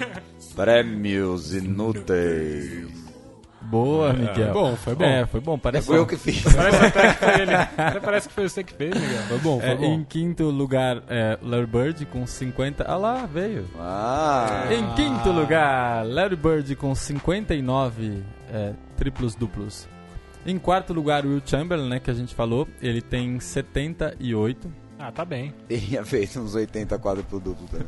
Prêmios inúteis. Boa, Miguel. Bom, foi bom. É, foi bom, parece Foi eu que fiz. Parece até que foi ele. Até parece que foi você que fez, Miguel. Foi bom, foi É, bom. em quinto lugar, é, Larry Bird com cinquenta... Ah lá, veio. Ah. Em quinto lugar, Larry Bird com cinquenta e nove é, triplos duplos. Em quarto lugar, Will Chamberlain, né, que a gente falou. Ele tem setenta e oito. Ah, tá bem. Teria feito uns oitenta quadruplo duplo também.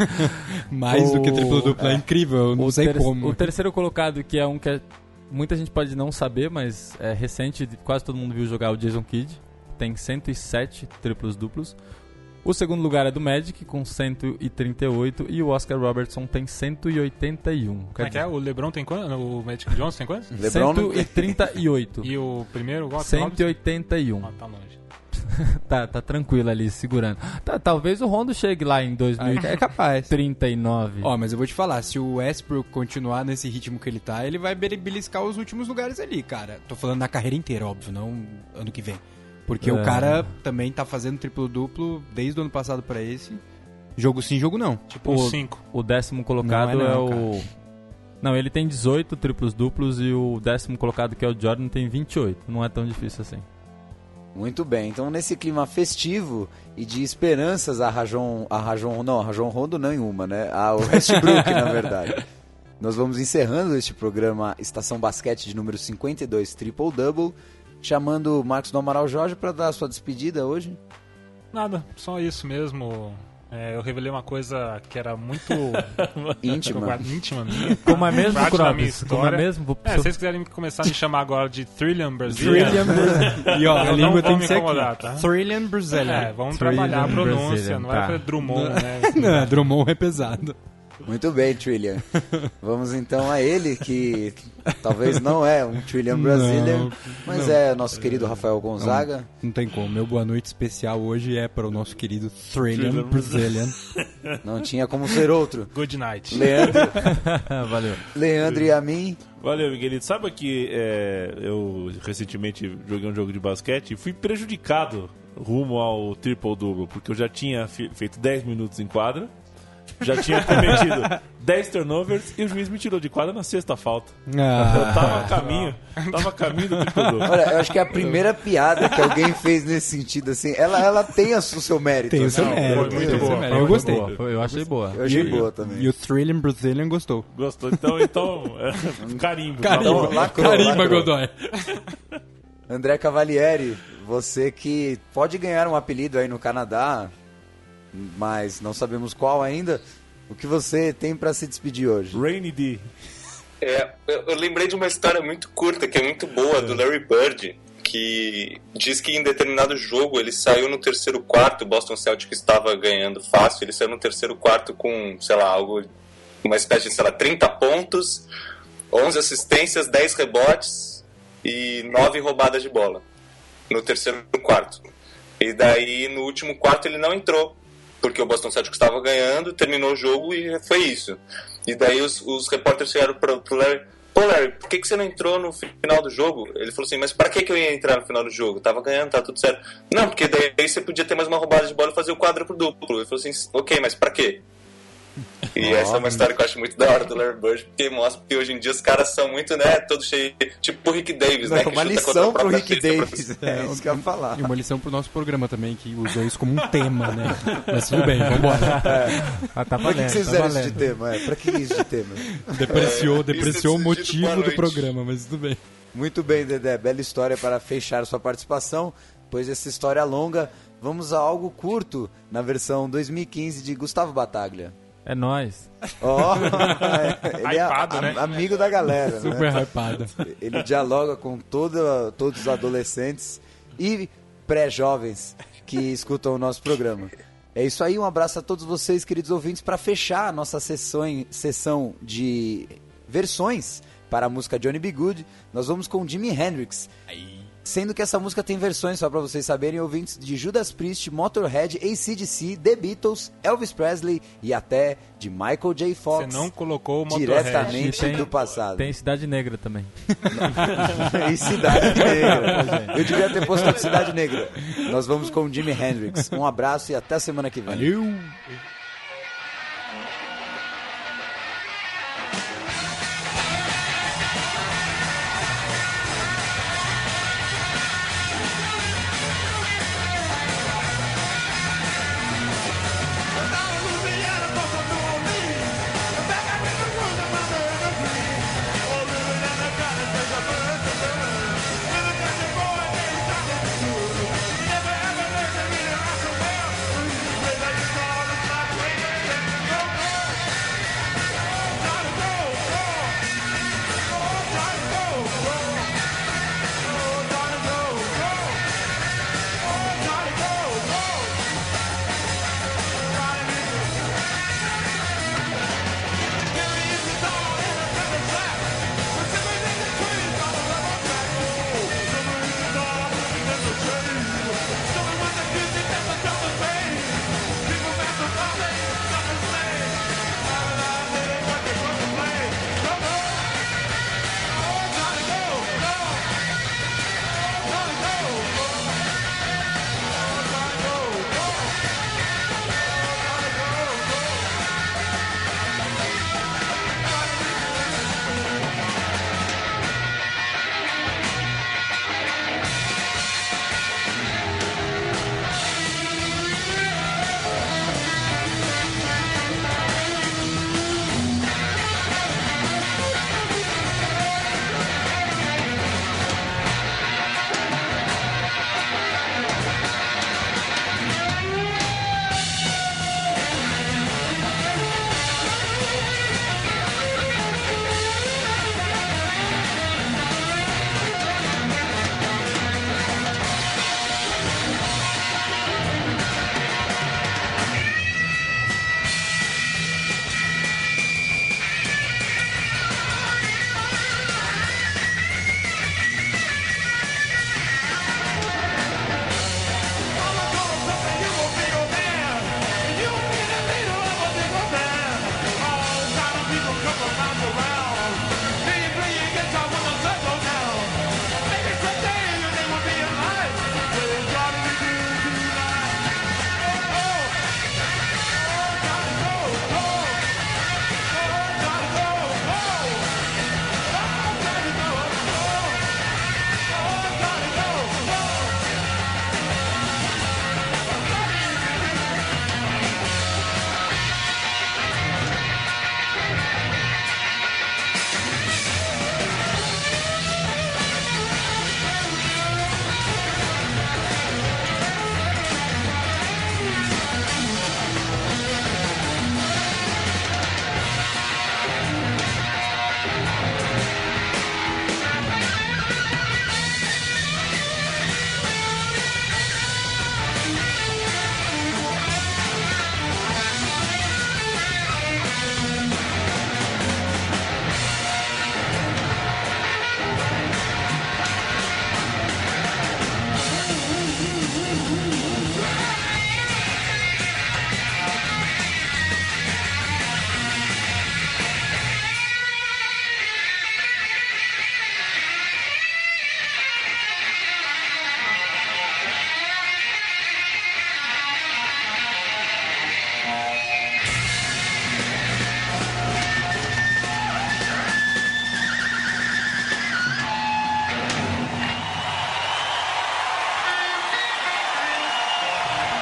Mais do que O- triplo duplo, é, é. incrível, eu não O, sei ter- como. o terceiro colocado, que é um que é- muita gente pode não saber, mas é recente, quase todo mundo viu jogar, o Jason Kidd. Tem cento e sete triplos duplos. O segundo lugar é do Magic, com cento e trinta e oito. E o Oscar Robertson tem cento e oitenta e um. Como é que é? O LeBron tem quanto? O Magic Johnson tem quantos? LeBron não- cento e trinta e oito. E o primeiro? Qual? cento e oitenta e um. Ah, tá longe. tá, tá tranquilo ali, segurando. Tá, talvez o Rondo chegue lá em dois mil É capaz. e trinta e nove. Ó, mas eu vou te falar, se o Westbrook continuar nesse ritmo que ele tá, ele vai bere- beliscar os últimos lugares ali, cara. Tô falando na carreira inteira, óbvio, não ano que vem. Porque É. o cara também tá fazendo triplo-duplo desde o ano passado pra esse. Jogo sim, jogo não. Tipo um cinco. O décimo colocado Não é é, não, o... Não, ele tem dezoito triplos duplos e o décimo colocado, que é o Jordan, tem vinte e oito. Não é tão difícil assim. Muito bem, então nesse clima festivo e de esperanças a Rajon, a Rajon, não, a Rajon Rondo não em uma, né? A o Westbrook, na verdade. Nós vamos encerrando este programa Estação Basquete de número cinquenta e dois Triple Double, chamando o Marcos do Amaral Jorge para dar a sua despedida hoje. Nada, só isso mesmo. É, eu revelei uma coisa que era muito Íntima. íntima minha. Como é mesmo, Parte da minha Crobis? Como história. é mesmo? Vou- É, se vocês quiserem começar a me chamar agora de Trillion Brazilian, Trillion Brazilian. E ó, a eu não língua vou tem me que ser incomodar, aqui. tá? Trillion Brazilian. É, vamos Trillion trabalhar a pronúncia, Brazilian, não vai tá. fazer Drummond, né? Não, Drummond é pesado. Muito bem, Trillian. Vamos então a ele, que talvez não é um Trillian Brazilian, Não, mas não. é nosso querido Rafael Gonzaga. Não, não tem como. Meu boa noite especial hoje é para o nosso querido Trillion Brazilian. Não tinha como ser outro. Good night. Leandro, Valeu. Leandro e a mim. Valeu, Miguelito. Sabe que é, eu recentemente joguei um jogo de basquete e fui prejudicado rumo ao triple-double, porque eu já tinha fi- feito dez minutos em quadra, já tinha cometido dez turnovers e o juiz me tirou de quadra na sexta falta. Ah. Eu tava a caminho, tava a caminho do triple-double. Olha, eu acho que é a primeira piada que alguém fez nesse sentido, assim, ela, ela tem a- o seu mérito. Tem o seu assim. mérito. foi muito tem o seu boa. mérito. Eu gostei. Boa, foi- eu achei boa. Eu achei E- boa também. E o Trillion Brazilian gostou. Gostou? Então, então é, carimbo. Carimba, Então, lacrou, carimba, lacrou. Godoy. André Cavalieri, você que pode ganhar um apelido aí no Canadá, mas não sabemos qual ainda. O que você tem pra se despedir hoje? Rainy D. É, eu, eu lembrei de uma história muito curta, que é muito boa, do Larry Bird, que diz que em determinado jogo ele saiu no terceiro quarto, o Boston Celtics estava ganhando fácil, ele saiu no terceiro quarto com, sei lá, algo, uma espécie de, sei lá, trinta pontos, onze assistências, dez rebotes e nove roubadas de bola no terceiro quarto. E daí, no último quarto, ele não entrou, porque o Boston Celtics estava ganhando, terminou o jogo e foi isso. E daí os, os repórteres chegaram pro, pro Larry, pô, Larry, por que, que você não entrou no final do jogo? Ele falou assim, mas pra que, que eu ia entrar no final do jogo? Tava ganhando, tá tudo certo. Não, porque daí você podia ter mais uma roubada de bola e fazer o quadro pro duplo. Ele falou assim, ok, mas pra quê? E oh, essa é uma história que eu acho muito da hora do Larry Bird, porque mostra que hoje em dia os caras são muito, né, todos cheios, tipo o Rick Davis, não, né? Que uma lição pro Rick Davis, é, é isso que eu ia falar. E uma lição pro nosso programa também, que usou isso como um tema, né? Mas tudo bem, vambora. É. Ah, tá valendo, pra que vocês tá fizeram isso de tema? É, pra que isso de tema? Depreciou, depreciou o motivo do programa, mas tudo bem. Muito bem, Dedé, bela história para fechar sua participação. Depois dessa história longa, vamos a algo curto, na versão dois mil e quinze de Gustavo Battaglia. É nóis. Ó, oh, ele hypado, é né? amigo da galera, super né? hypado. Ele dialoga com todo, todos os adolescentes e pré-jovens que escutam o nosso programa. É isso aí, um abraço a todos vocês, queridos ouvintes, para fechar a nossa sessão, sessão de versões para a música Johnny B. Good. Nós vamos com Jimi Hendrix. Aí. Sendo que essa música tem versões, só pra vocês saberem, ouvintes, de Judas Priest, Motorhead, A C D C, The Beatles, Elvis Presley e até de Michael J. Fox. Você não colocou o Motorhead. Diretamente tem, do passado. Tem Cidade Negra também. E Cidade Negra. Eu devia ter postado Cidade Negra. Nós vamos com Jimi Hendrix. Um abraço e até a semana que vem. Valeu!